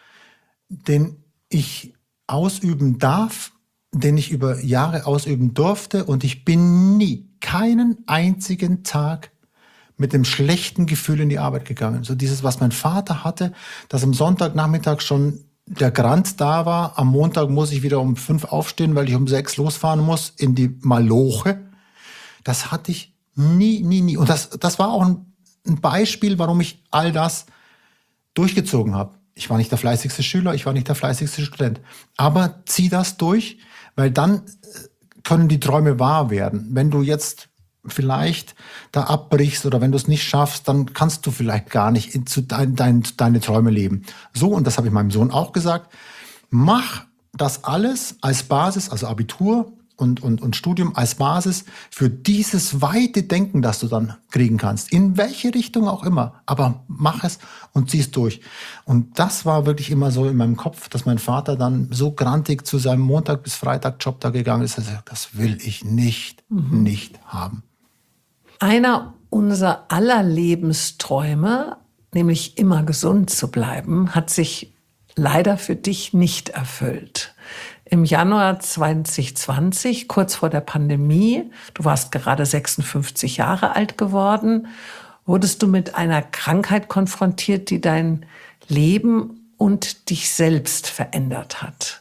A: den ich ausüben darf, den ich über Jahre ausüben durfte. Und ich bin nie, keinen einzigen Tag mit dem schlechten Gefühl in die Arbeit gegangen. So dieses, was mein Vater hatte, dass am Sonntagnachmittag schon der Grant da war. Am Montag muss ich wieder um 5 aufstehen, weil ich um 6 losfahren muss in die Maloche. Das hatte ich nie. Und das war auch ein Beispiel, warum ich all das durchgezogen habe. Ich war nicht der fleißigste Schüler, ich war nicht der fleißigste Student. Aber zieh das durch, weil dann können die Träume wahr werden. Wenn du jetzt vielleicht da abbrichst oder wenn du es nicht schaffst, dann kannst du vielleicht gar nicht deine Träume leben. So, und das habe ich meinem Sohn auch gesagt, mach das alles als Basis, also Abitur und Studium als Basis für dieses weite Denken, das du dann kriegen kannst. In welche Richtung auch immer. Aber mach es und zieh es durch. Und das war wirklich immer so in meinem Kopf, dass mein Vater dann so grantig zu seinem Montag- bis Freitag-Job da gegangen ist. Er sagt, das will ich nicht haben.
B: Einer unserer aller Lebensträume, nämlich immer gesund zu bleiben, hat sich leider für dich nicht erfüllt. Im Januar 2020, kurz vor der Pandemie, du warst gerade 56 Jahre alt geworden, wurdest du mit einer Krankheit konfrontiert, die dein Leben und dich selbst verändert hat.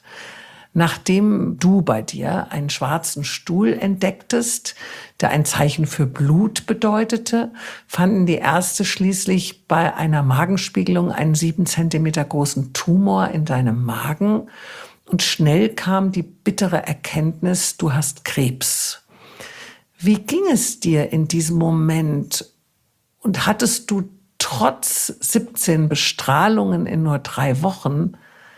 B: Nachdem du bei dir einen schwarzen Stuhl entdecktest, der ein Zeichen für Blut bedeutete, fanden die Ärzte schließlich bei einer Magenspiegelung einen 7 Zentimeter großen Tumor in deinem Magen. Und schnell kam die bittere Erkenntnis, du hast Krebs. Wie ging es dir in diesem Moment? Und hattest du trotz 17 Bestrahlungen in nur 3 Wochen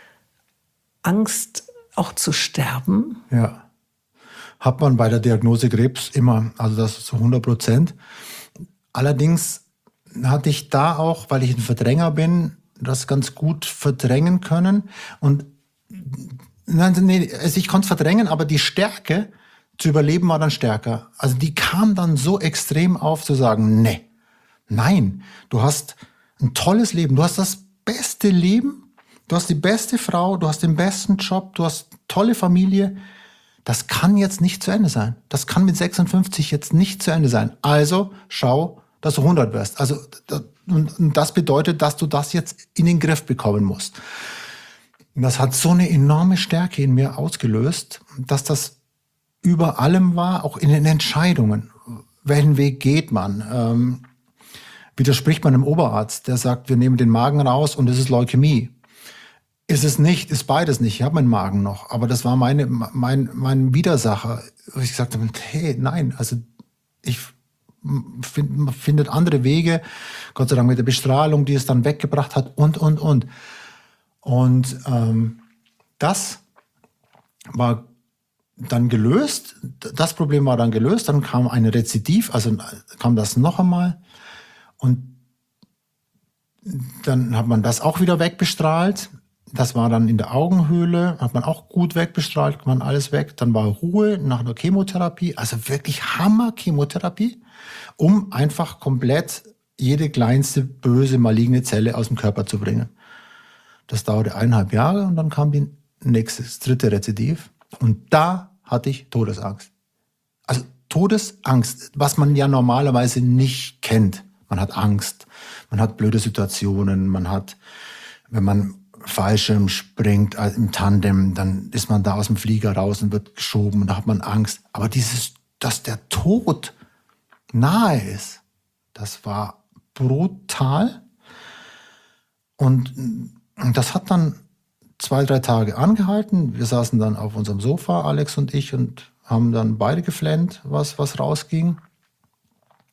B: Angst, auch zu sterben?
A: Ja, hat man bei der Diagnose Krebs immer, also das ist zu 100%. Allerdings hatte ich da auch, weil ich ein Verdränger bin, das ganz gut verdrängen können. Und also ich konnte es verdrängen, aber die Stärke zu überleben war dann stärker. Also die kam dann so extrem auf, zu sagen, nein, du hast ein tolles Leben, du hast das beste Leben, du hast die beste Frau, du hast den besten Job, du hast tolle Familie. Das kann jetzt nicht zu Ende sein. Das kann mit 56 jetzt nicht zu Ende sein. Also schau, dass du 100 wirst. Also und das bedeutet, dass du das jetzt in den Griff bekommen musst. Und das hat so eine enorme Stärke in mir ausgelöst, dass das über allem war, auch in den Entscheidungen. Welchen Weg geht man? Widerspricht man dem Oberarzt, der sagt, wir nehmen den Magen raus und es ist Leukämie. Ist es nicht, ist beides nicht. Ich habe meinen Magen noch. Aber das war mein Widersacher. Ich gesagt habe, hey, nein, also ich findet andere Wege. Gott sei Dank mit der Bestrahlung, die es dann weggebracht hat und. Und das war dann gelöst. Das Problem war dann gelöst. Dann kam ein Rezidiv, also kam das noch einmal. Und dann hat man das auch wieder wegbestrahlt. Das war dann in der Augenhöhle, hat man auch gut wegbestrahlt, kann man alles weg. Dann war Ruhe nach einer Chemotherapie, also wirklich Hammer-Chemotherapie, um einfach komplett jede kleinste böse, maligne Zelle aus dem Körper zu bringen. Das dauerte 1,5 Jahre und dann kam das 3. Rezidiv. Und da hatte ich Todesangst. Also Todesangst, was man ja normalerweise nicht kennt. Man hat Angst, man hat blöde Situationen, man hat, wenn man Fallschirm springt im Tandem, dann ist man da aus dem Flieger raus und wird geschoben und da hat man Angst. Aber dass der Tod nahe ist, das war brutal. Und das hat dann 2, 3 Tage angehalten. Wir saßen dann auf unserem Sofa, Alex und ich, und haben dann beide geflennt, was rausging.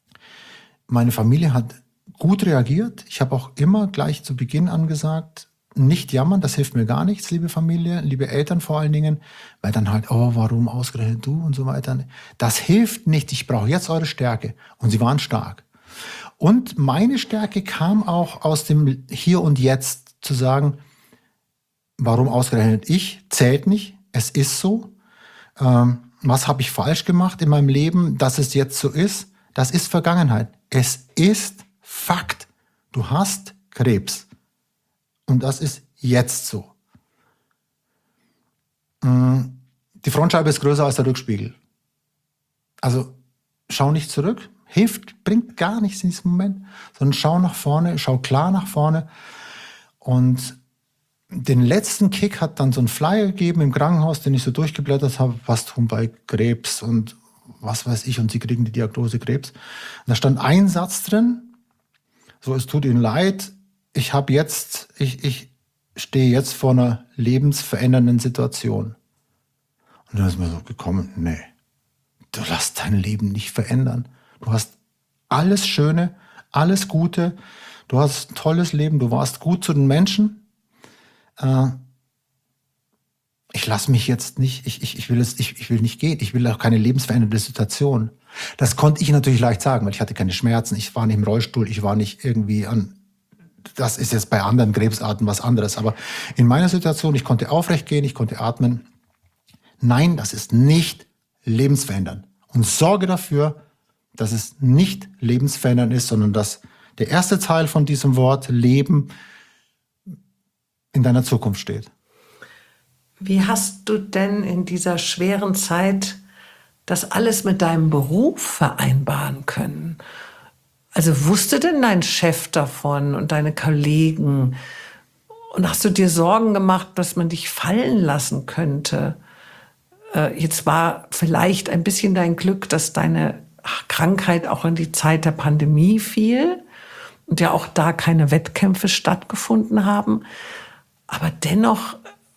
A: Meine Familie hat gut reagiert. Ich habe auch immer gleich zu Beginn an gesagt, nicht jammern, das hilft mir gar nichts, liebe Familie, liebe Eltern vor allen Dingen, weil dann halt, oh, warum ausgerechnet du und so weiter. Das hilft nicht, ich brauche jetzt eure Stärke. Und sie waren stark. Und meine Stärke kam auch aus dem Hier und Jetzt zu sagen, warum ausgerechnet ich, zählt nicht, es ist so. Was habe ich falsch gemacht in meinem Leben, dass es jetzt so ist? Das ist Vergangenheit. Es ist Fakt. Du hast Krebs. Und das ist jetzt so. Die Frontscheibe ist größer als der Rückspiegel. Also schau nicht zurück, bringt gar nichts in diesem Moment, sondern schau nach vorne, schau klar nach vorne. Und den letzten Kick hat dann so ein Flyer gegeben im Krankenhaus, den ich so durchgeblättert habe, was tun bei Krebs und was weiß ich, und sie kriegen die Diagnose Krebs. Und da stand ein Satz drin, so, es tut ihnen leid, ich stehe jetzt vor einer lebensverändernden Situation. Und dann ist mir so gekommen, nee, du lässt dein Leben nicht verändern. Du hast alles Schöne, alles Gute, du hast ein tolles Leben, du warst gut zu den Menschen. Ich lasse mich jetzt nicht, ich will nicht gehen, ich will auch keine lebensverändernde Situation. Das konnte ich natürlich leicht sagen, weil ich hatte keine Schmerzen, ich war nicht im Rollstuhl, ich war nicht irgendwie das ist jetzt bei anderen Krebsarten was anderes, aber in meiner Situation, ich konnte aufrecht gehen, ich konnte atmen. Nein, das ist nicht lebensverändernd. Und sorge dafür, dass es nicht lebensverändernd ist, sondern dass der erste Teil von diesem Wort Leben in deiner Zukunft steht.
B: Wie hast du denn in dieser schweren Zeit das alles mit deinem Beruf vereinbaren können? Also wusste denn dein Chef davon und deine Kollegen? Und hast du dir Sorgen gemacht, dass man dich fallen lassen könnte? Jetzt war vielleicht ein bisschen dein Glück, dass deine Krankheit auch in die Zeit der Pandemie fiel und ja auch da keine Wettkämpfe stattgefunden haben. Aber dennoch,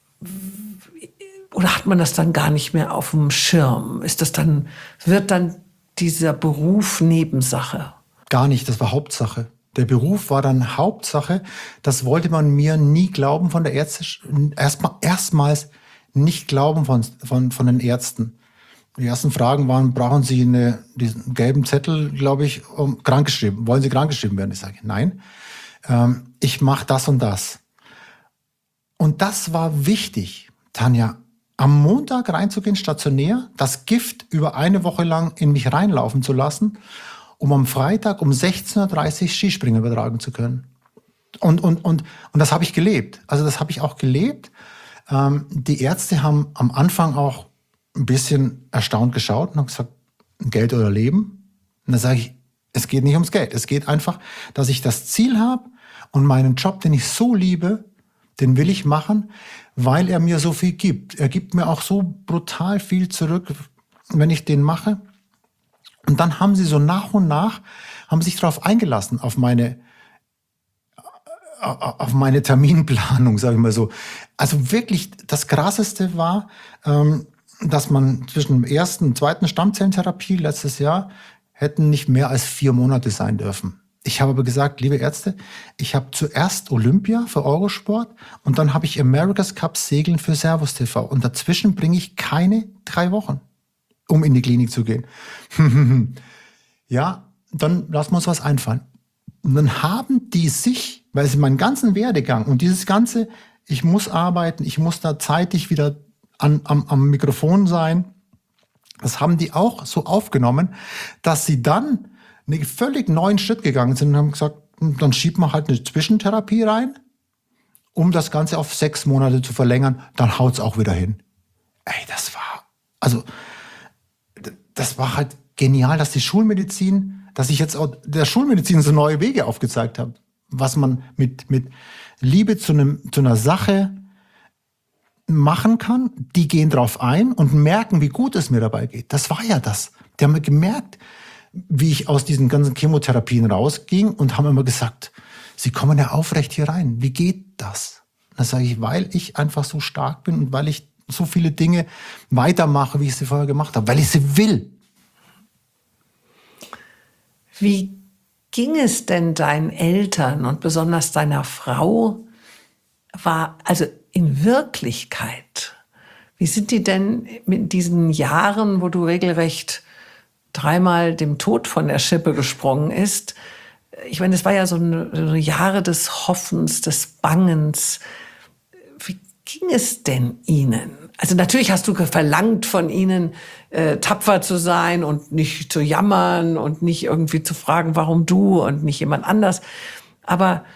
B: oder hat man das dann gar nicht mehr auf dem Schirm? Wird dann dieser Beruf Nebensache?
A: Gar nicht, das war Hauptsache. Der Beruf war dann Hauptsache. Das wollte man mir nie glauben von der Ärzte. Erstmals nicht glauben von den Ärzten. Die ersten Fragen waren, brauchen Sie diesen gelben Zettel, glaube ich, krankgeschrieben? Wollen Sie krankgeschrieben werden? Ich sage, nein, ich mache das und das. Und das war wichtig, Tanja, am Montag reinzugehen, stationär, das Gift über eine Woche lang in mich reinlaufen zu lassen, um am Freitag um 16:30 Uhr Skispringen übertragen zu können. Und das habe ich gelebt. Also das habe ich auch gelebt. Die Ärzte haben am Anfang auch ein bisschen erstaunt geschaut und haben gesagt, Geld oder Leben? Und dann sage ich, es geht nicht ums Geld. Es geht einfach, dass ich das Ziel habe und meinen Job, den ich so liebe, den will ich machen, weil er mir so viel gibt. Er gibt mir auch so brutal viel zurück, wenn ich den mache. Und dann haben sie so nach und nach, haben sich darauf eingelassen, auf meine Terminplanung, sage ich mal so. Also wirklich, das Krasseste war, dass man zwischen dem ersten und zweiten Stammzellentherapie letztes Jahr hätten nicht mehr als 4 Monate sein dürfen. Ich habe aber gesagt, liebe Ärzte, ich habe zuerst Olympia für Eurosport und dann habe ich America's Cup Segeln für Servus TV. Und dazwischen bringe ich keine 3 Wochen, um in die Klinik zu gehen. Ja, dann lassen wir uns was einfallen. Und dann haben die sich, weil sie meinen ganzen Werdegang und dieses ganze, ich muss arbeiten, ich muss da zeitig wieder am Mikrofon sein, das haben die auch so aufgenommen, dass sie dann einen völlig neuen Schritt gegangen sind und haben gesagt, dann schiebt man halt eine Zwischentherapie rein, um das Ganze auf 6 Monate zu verlängern, dann haut's auch wieder hin. Ey, das war halt genial, dass ich jetzt auch der Schulmedizin so neue Wege aufgezeigt habe, was man mit Liebe zu einer Sache machen kann. Die gehen drauf ein und merken, wie gut es mir dabei geht. Das war ja das. Die haben gemerkt, wie ich aus diesen ganzen Chemotherapien rausging und haben immer gesagt, Sie kommen ja aufrecht hier rein. Wie geht das? Und dann sage ich, weil ich einfach so stark bin und weil ich so viele Dinge weitermache, wie ich sie vorher gemacht habe, weil ich sie will.
B: Wie ging es denn deinen Eltern und besonders deiner Frau, war, also in Wirklichkeit, wie sind die denn mit diesen Jahren, wo du regelrecht dreimal dem Tod von der Schippe gesprungen ist? Ich meine, es war ja so eine Jahre des Hoffens, des Bangens. Wie ging es denn Ihnen? Also natürlich hast du verlangt von ihnen, tapfer zu sein und nicht zu jammern und nicht irgendwie zu fragen, warum du und nicht jemand anders. Aber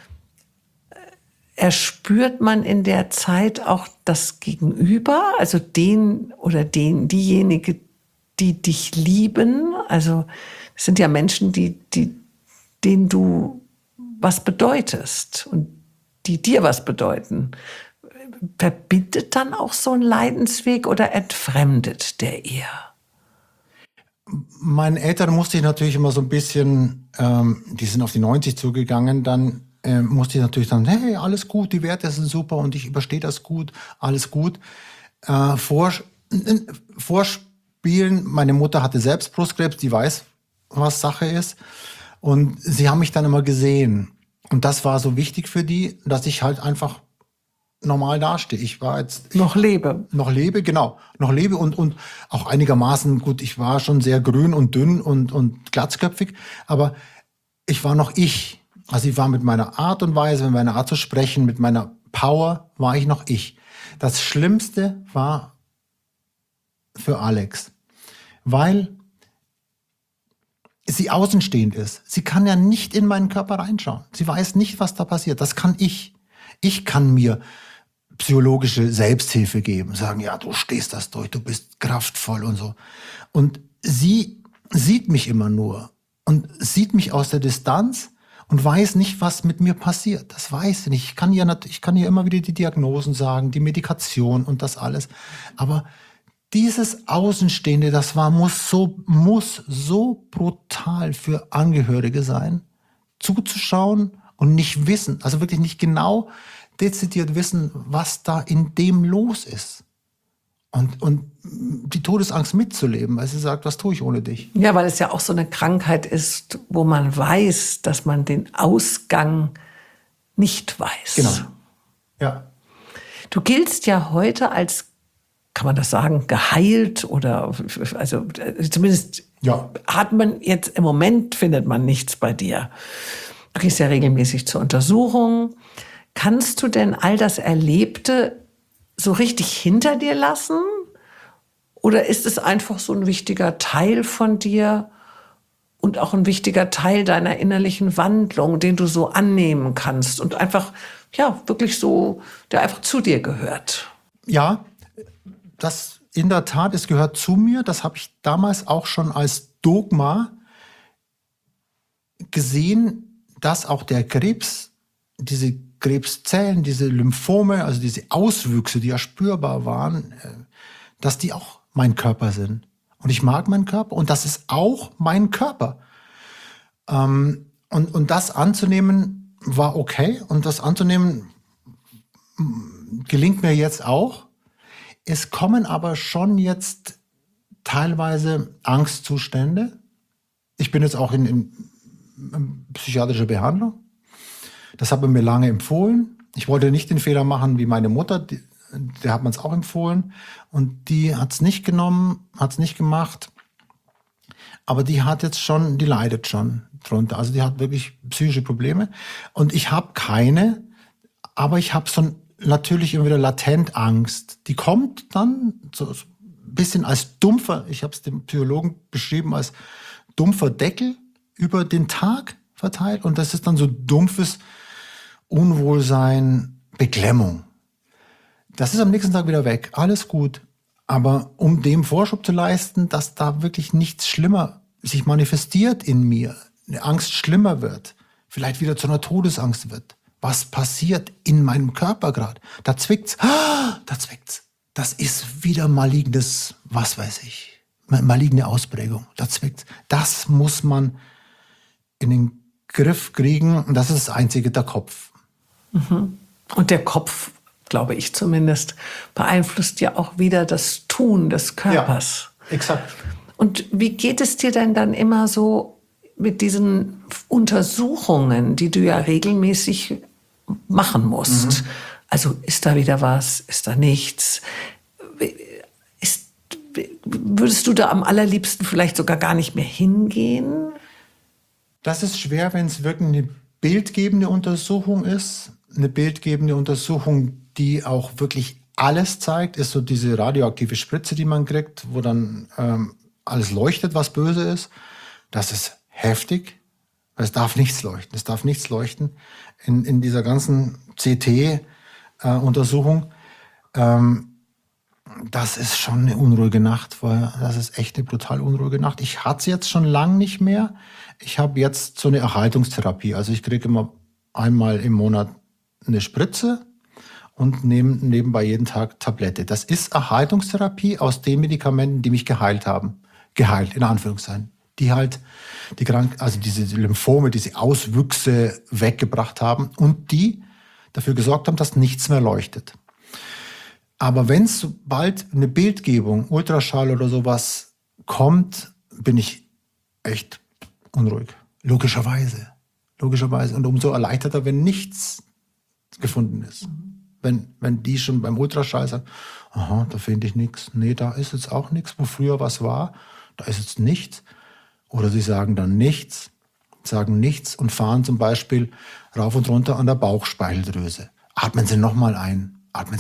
B: erspürt man in der Zeit auch das Gegenüber, also diejenige, die dich lieben? Also es sind ja Menschen, denen du was bedeutest und die dir was bedeuten. Verbindet dann auch so ein Leidensweg oder entfremdet der eher?
A: Meinen Eltern musste ich natürlich immer so ein bisschen, die sind auf die 90 zugegangen, dann musste ich natürlich dann, hey, alles gut, die Werte sind super und ich überstehe das gut, alles gut. Vorspielen, meine Mutter hatte selbst Brustkrebs, die weiß, was Sache ist. Und sie haben mich dann immer gesehen. Und das war so wichtig für die, dass ich halt einfach normal dastehe. Ich war jetzt...
B: Noch lebe,
A: genau. Noch lebe und auch einigermaßen, gut, ich war schon sehr grün und dünn und glatzköpfig, aber ich war noch ich. Also ich war mit meiner Art und Weise, mit meiner Art zu sprechen, mit meiner Power, war ich noch ich. Das Schlimmste war für Alex, weil sie außenstehend ist. Sie kann ja nicht in meinen Körper reinschauen. Sie weiß nicht, was da passiert. Das kann ich. Ich kann mir psychologische Selbsthilfe geben, sagen, ja, du stehst das durch, du bist kraftvoll und so. Und sie sieht mich immer nur und sieht mich aus der Distanz und weiß nicht, was mit mir passiert. Das weiß sie nicht. Ich kann ihr immer wieder die Diagnosen sagen, die Medikation und das alles. Aber dieses Außenstehende, muss so brutal für Angehörige sein, zuzuschauen und nicht wissen, also wirklich nicht genau dezidiert wissen, was da in dem los ist. Und die Todesangst mitzuleben, weil sie sagt, was tue ich ohne dich?
B: Ja, weil es ja auch so eine Krankheit ist, wo man weiß, dass man den Ausgang nicht weiß.
A: Genau. Ja.
B: Du giltst ja heute als, kann man das sagen, geheilt oder, also zumindest
A: Ja.
B: hat man jetzt, im Moment findet man nichts bei dir. Du gehst ja regelmäßig zur Untersuchung. Kannst du denn all das Erlebte so richtig hinter dir lassen? Oder ist es einfach so ein wichtiger Teil von dir und auch ein wichtiger Teil deiner innerlichen Wandlung, den du so annehmen kannst und einfach, ja, wirklich so, der einfach zu dir gehört?
A: Ja, das in der Tat, es gehört zu mir. Das habe ich damals auch schon als Dogma gesehen, dass auch der Krebs, diese Krebszellen, diese Lymphome, also diese Auswüchse, die ja spürbar waren, dass die auch mein Körper sind. Und ich mag meinen Körper und das ist auch mein Körper. Und das anzunehmen war okay und das anzunehmen gelingt mir jetzt auch. Es kommen aber schon jetzt teilweise Angstzustände. Ich bin jetzt auch in psychiatrischer Behandlung. Das hat man mir lange empfohlen. Ich wollte nicht den Fehler machen wie meine Mutter, der hat man es auch empfohlen. Und die hat es nicht genommen, hat es nicht gemacht. Aber die hat jetzt schon, die leidet schon drunter. Also die hat wirklich psychische Probleme. Und ich habe keine, aber ich habe so natürlich immer wieder latent Angst. Die kommt dann so ein bisschen als dumpfer, ich habe es dem Psychologen beschrieben, als dumpfer Deckel über den Tag verteilt. Und das ist dann so dumpfes Unwohlsein, Beklemmung. Das ist am nächsten Tag wieder weg. Alles gut. Aber um dem Vorschub zu leisten, dass da wirklich nichts schlimmer sich manifestiert in mir, eine Angst schlimmer wird, vielleicht wieder zu einer Todesangst wird. Was passiert in meinem Körper gerade? Da zwickt's. Da zwickt's. Das ist wieder malignes, was weiß ich, maligne Ausprägung. Da zwickt's. Das muss man in den Griff kriegen. Und das ist das Einzige, der Kopf.
B: Und der Kopf, glaube ich zumindest, beeinflusst ja auch wieder das Tun des Körpers.
A: Ja, exakt.
B: Und wie geht es dir denn dann immer so mit diesen Untersuchungen, die du ja regelmäßig machen musst? Also ist da wieder was, ist da nichts? Ist, würdest du da am allerliebsten vielleicht sogar gar nicht mehr hingehen?
A: Das ist schwer, wenn es wirklich eine bildgebende Untersuchung ist. Eine bildgebende Untersuchung, die auch wirklich alles zeigt, ist so diese radioaktive Spritze, die man kriegt, wo dann alles leuchtet, was böse ist. Das ist heftig. Es darf nichts leuchten. Es darf nichts leuchten in dieser ganzen CT-Untersuchung. Das ist schon eine unruhige Nacht, weil das ist echt eine brutal unruhige Nacht. Ich hatte es jetzt schon lang nicht mehr. Ich habe jetzt so eine Erhaltungstherapie. Also ich kriege immer einmal im Monat eine Spritze und nebenbei jeden Tag Tablette. Das ist Erhaltungstherapie aus den Medikamenten, die mich geheilt haben. Geheilt, in Anführungszeichen. Die halt also diese Lymphome, diese Auswüchse weggebracht haben und die dafür gesorgt haben, dass nichts mehr leuchtet. Aber wenn es bald eine Bildgebung, Ultraschall oder sowas kommt, bin ich echt unruhig. Logischerweise. Und umso erleichterter, wenn nichts gefunden ist. Wenn die schon beim Ultraschall sagen, aha, da finde ich nichts. Nee, da ist jetzt auch nichts, wo früher was war. Da ist jetzt nichts. Oder sie sagen dann nichts, und fahren zum Beispiel rauf und runter an der Bauchspeicheldrüse. Atmen Sie nochmal ein. Dann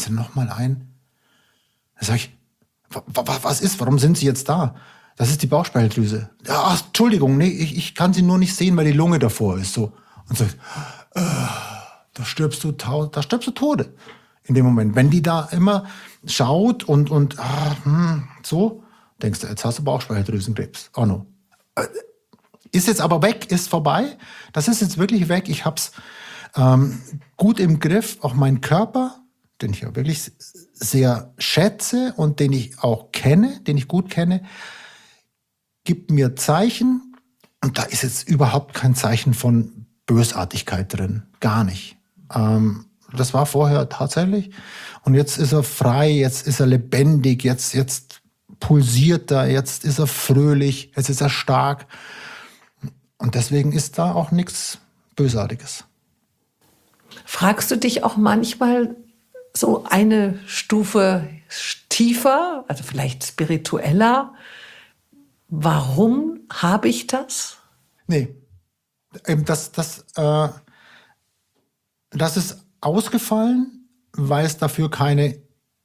A: sage ich, was ist? Warum sind Sie jetzt da? Das ist die Bauchspeicheldrüse. Ja, ach, Entschuldigung, nee, ich kann Sie nur nicht sehen, weil die Lunge davor ist. So. Und so, da stirbst du Tode in dem Moment. Wenn die da immer schaut und so, denkst du, jetzt hast du Bauchspeicheldrüsenkrebs. Oh no. Ist jetzt aber weg, ist vorbei. Das ist jetzt wirklich weg. Ich hab's gut im Griff. Auch mein Körper, den ich ja wirklich sehr schätze und den ich auch kenne, den ich gut kenne, gibt mir Zeichen. Und da ist jetzt überhaupt kein Zeichen von Bösartigkeit drin. Gar nicht. Das war vorher tatsächlich. Und jetzt ist er frei, jetzt ist er lebendig, jetzt pulsiert er, jetzt ist er fröhlich, jetzt ist er stark. Und deswegen ist da auch nichts Bösartiges.
B: Fragst du dich auch manchmal so eine Stufe tiefer, also vielleicht spiritueller, warum habe ich das?
A: Nee, das ist ausgefallen, weil es dafür keine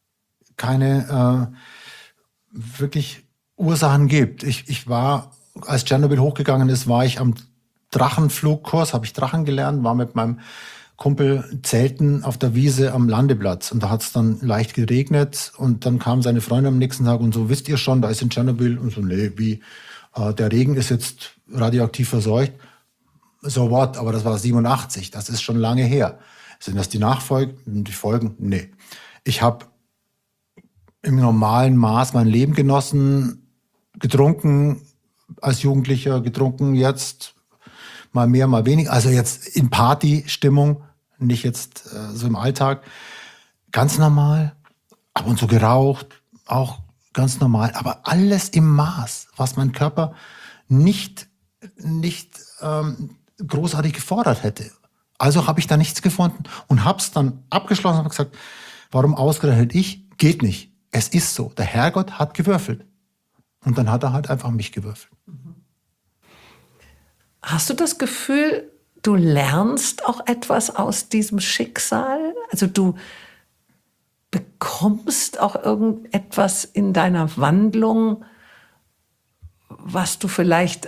A: wirklich Ursachen gibt. Ich war, als Tschernobyl hochgegangen ist, war ich am Drachenflugkurs, habe ich Drachen gelernt, war mit meinem Kumpel zelten auf der Wiese am Landeplatz. Und da hat es dann leicht geregnet und dann kam seine Freundin am nächsten Tag und so, wisst ihr schon, da ist in Tschernobyl. Und so, nee, wie, der Regen ist jetzt radioaktiv verseucht. So what, aber das war 87, das ist schon lange her. Sind das die Folgen? Nee. Ich habe im normalen Maß mein Leben genossen, getrunken als Jugendlicher, getrunken jetzt mal mehr, mal weniger. Also jetzt in Partystimmung, nicht jetzt so im Alltag. Ganz normal, ab und zu geraucht, auch ganz normal. Aber alles im Maß, was mein Körper nicht großartig gefordert hätte. Also habe ich da nichts gefunden und habe es dann abgeschlossen und gesagt, warum ausgerechnet ich? Geht nicht. Es ist so. Der Herrgott hat gewürfelt. Und dann hat er halt einfach mich gewürfelt.
B: Hast du das Gefühl, du lernst auch etwas aus diesem Schicksal? Also du bekommst auch irgendetwas in deiner Wandlung, was du vielleicht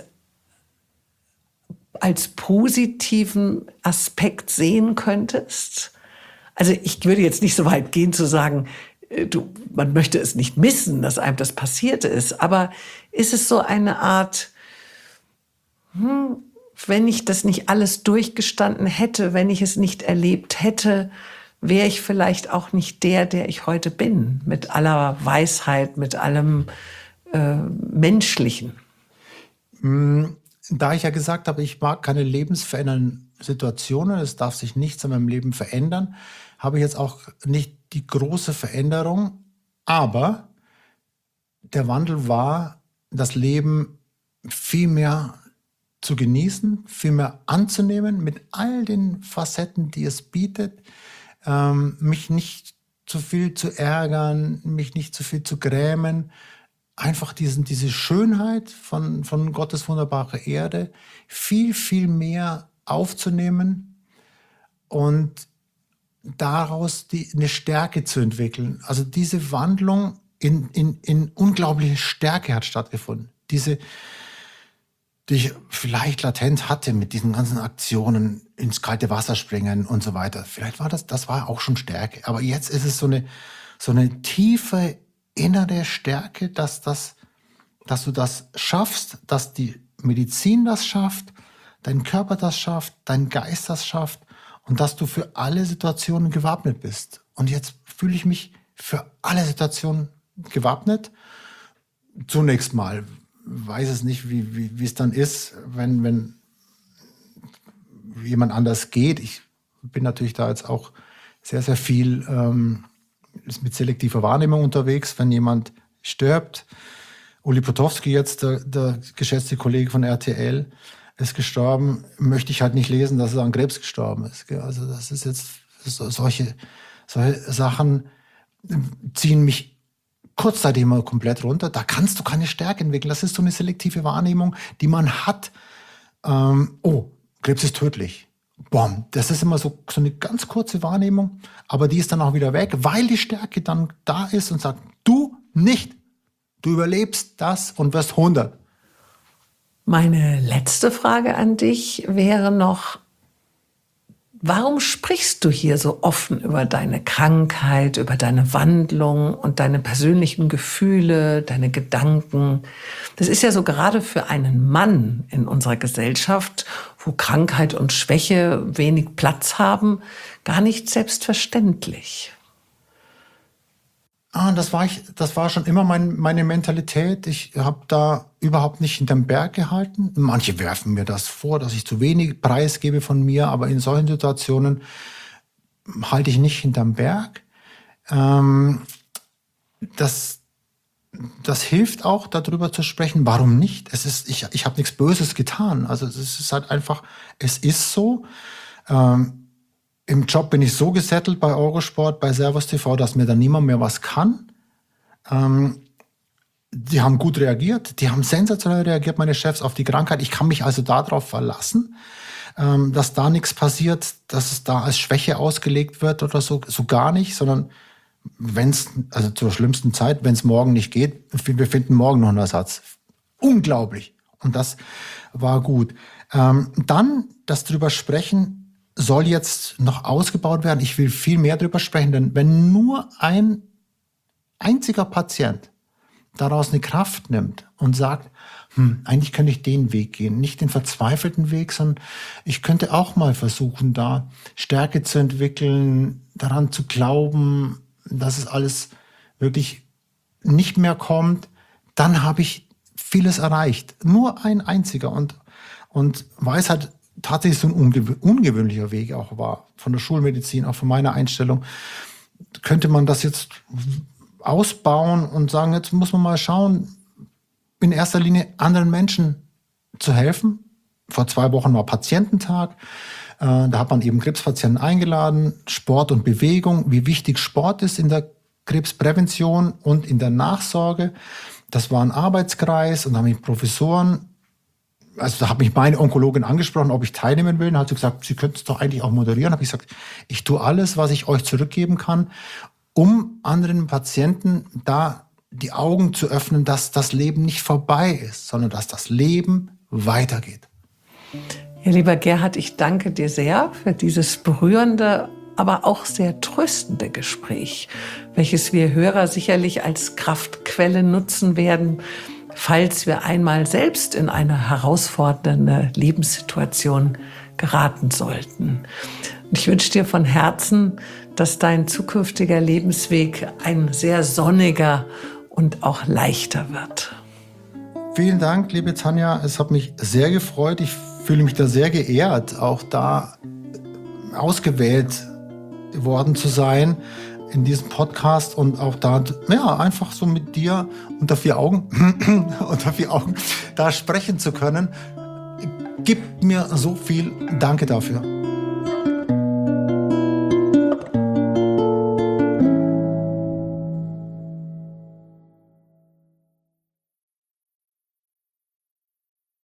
B: als positiven Aspekt sehen könntest? Also ich würde jetzt nicht so weit gehen zu sagen, man möchte es nicht missen, dass einem das passiert ist, aber ist es so eine Art, wenn ich das nicht alles durchgestanden hätte, wenn ich es nicht erlebt hätte, wäre ich vielleicht auch nicht der ich heute bin, mit aller Weisheit, mit allem Menschlichen.
A: Da ich ja gesagt habe, ich mag keine lebensverändernden Situationen, es darf sich nichts in meinem Leben verändern, habe ich jetzt auch nicht die große Veränderung, aber der Wandel war, das Leben viel mehr zu genießen, viel mehr anzunehmen mit all den Facetten, die es bietet, mich nicht zu viel zu ärgern, mich nicht zu viel zu grämen. Einfach diese Schönheit von Gottes wunderbarer Erde viel, viel mehr aufzunehmen und daraus eine Stärke zu entwickeln. Also diese Wandlung in unglaubliche Stärke hat stattgefunden. Die ich vielleicht latent hatte mit diesen ganzen Aktionen, ins kalte Wasser springen und so weiter. Vielleicht war das war auch schon Stärke. Aber jetzt ist es so eine tiefe innere Stärke, dass du das schaffst, dass die Medizin das schafft, dein Körper das schafft, dein Geist das schafft und dass du für alle Situationen gewappnet bist. Und jetzt fühle ich mich für alle Situationen gewappnet. Zunächst mal weiß es nicht, wie es dann ist, wenn jemand anders geht. Ich bin natürlich da jetzt auch sehr, sehr viel mit selektiver Wahrnehmung unterwegs. Wenn jemand stirbt, Uli Potowski jetzt, der geschätzte Kollege von RTL, ist gestorben, möchte ich halt nicht lesen, dass er an Krebs gestorben ist. Also das ist jetzt, solche Sachen ziehen mich kurzzeitig mal komplett runter. Da kannst du keine Stärke entwickeln. Das ist so eine selektive Wahrnehmung, die man hat. Krebs ist tödlich. Boom. Das ist immer so eine ganz kurze Wahrnehmung, aber die ist dann auch wieder weg, weil die Stärke dann da ist und sagt, du nicht. Du überlebst das und wirst 100.
B: Meine letzte Frage an dich wäre noch, warum sprichst du hier so offen über deine Krankheit, über deine Wandlung und deine persönlichen Gefühle, deine Gedanken? Das ist ja so gerade für einen Mann in unserer Gesellschaft, wo Krankheit und Schwäche wenig Platz haben, gar nicht selbstverständlich.
A: Das war schon immer meine Mentalität. Ich habe da überhaupt nicht hinterm Berg gehalten. Manche werfen mir das vor, dass ich zu wenig preisgebe von mir, aber in solchen Situationen halte ich nicht hinterm Berg. Das hilft auch, darüber zu sprechen. Warum nicht? Ich habe nichts Böses getan. Also es ist halt einfach, es ist so. Im Job bin ich so gesettelt bei Eurosport, bei Servus TV, dass mir da niemand mehr was kann. Die haben gut reagiert, die haben sensationell reagiert, meine Chefs, auf die Krankheit. Ich kann mich also darauf verlassen, dass da nichts passiert, dass es da als Schwäche ausgelegt wird oder so gar nicht, sondern also zur schlimmsten Zeit, wenn es morgen nicht geht, wir finden morgen noch einen Ersatz. Unglaublich. Und das war gut. Dann das drüber sprechen, soll jetzt noch ausgebaut werden. Ich will viel mehr drüber sprechen, denn wenn nur ein einziger Patient daraus eine Kraft nimmt und sagt, eigentlich könnte ich den Weg gehen, nicht den verzweifelten Weg, sondern ich könnte auch mal versuchen, da Stärke zu entwickeln, daran zu glauben, dass es alles wirklich nicht mehr kommt, dann habe ich vieles erreicht. Nur ein einziger und weil es halt tatsächlich so ein ungewöhnlicher Weg auch war, von der Schulmedizin, auch von meiner Einstellung, könnte man das jetzt ausbauen und sagen, jetzt muss man mal schauen, in erster Linie anderen Menschen zu helfen. Vor 2 Wochen war Patiententag. Da hat man eben Krebspatienten eingeladen, Sport und Bewegung, wie wichtig Sport ist in der Krebsprävention und in der Nachsorge. Das war ein Arbeitskreis und da haben mich Professoren, also da hat mich meine Onkologin angesprochen, ob ich teilnehmen will. Dann hat sie gesagt, Sie könnten es doch eigentlich auch moderieren. Habe ich gesagt, ich tue alles, was ich euch zurückgeben kann, um anderen Patienten da die Augen zu öffnen, dass das Leben nicht vorbei ist, sondern dass das Leben weitergeht.
B: Ja, lieber Gerhard, ich danke dir sehr für dieses berührende, aber auch sehr tröstende Gespräch, welches wir Hörer sicherlich als Kraftquelle nutzen werden, falls wir einmal selbst in eine herausfordernde Lebenssituation geraten sollten. Und ich wünsche dir von Herzen, dass dein zukünftiger Lebensweg ein sehr sonniger und auch leichter wird.
A: Vielen Dank, liebe Tanja. Es hat mich sehr gefreut. Ich fühle mich da sehr geehrt, auch da ausgewählt worden zu sein in diesem Podcast und auch da, ja, einfach so mit dir unter vier Augen da sprechen zu können, gibt mir so viel. Danke dafür.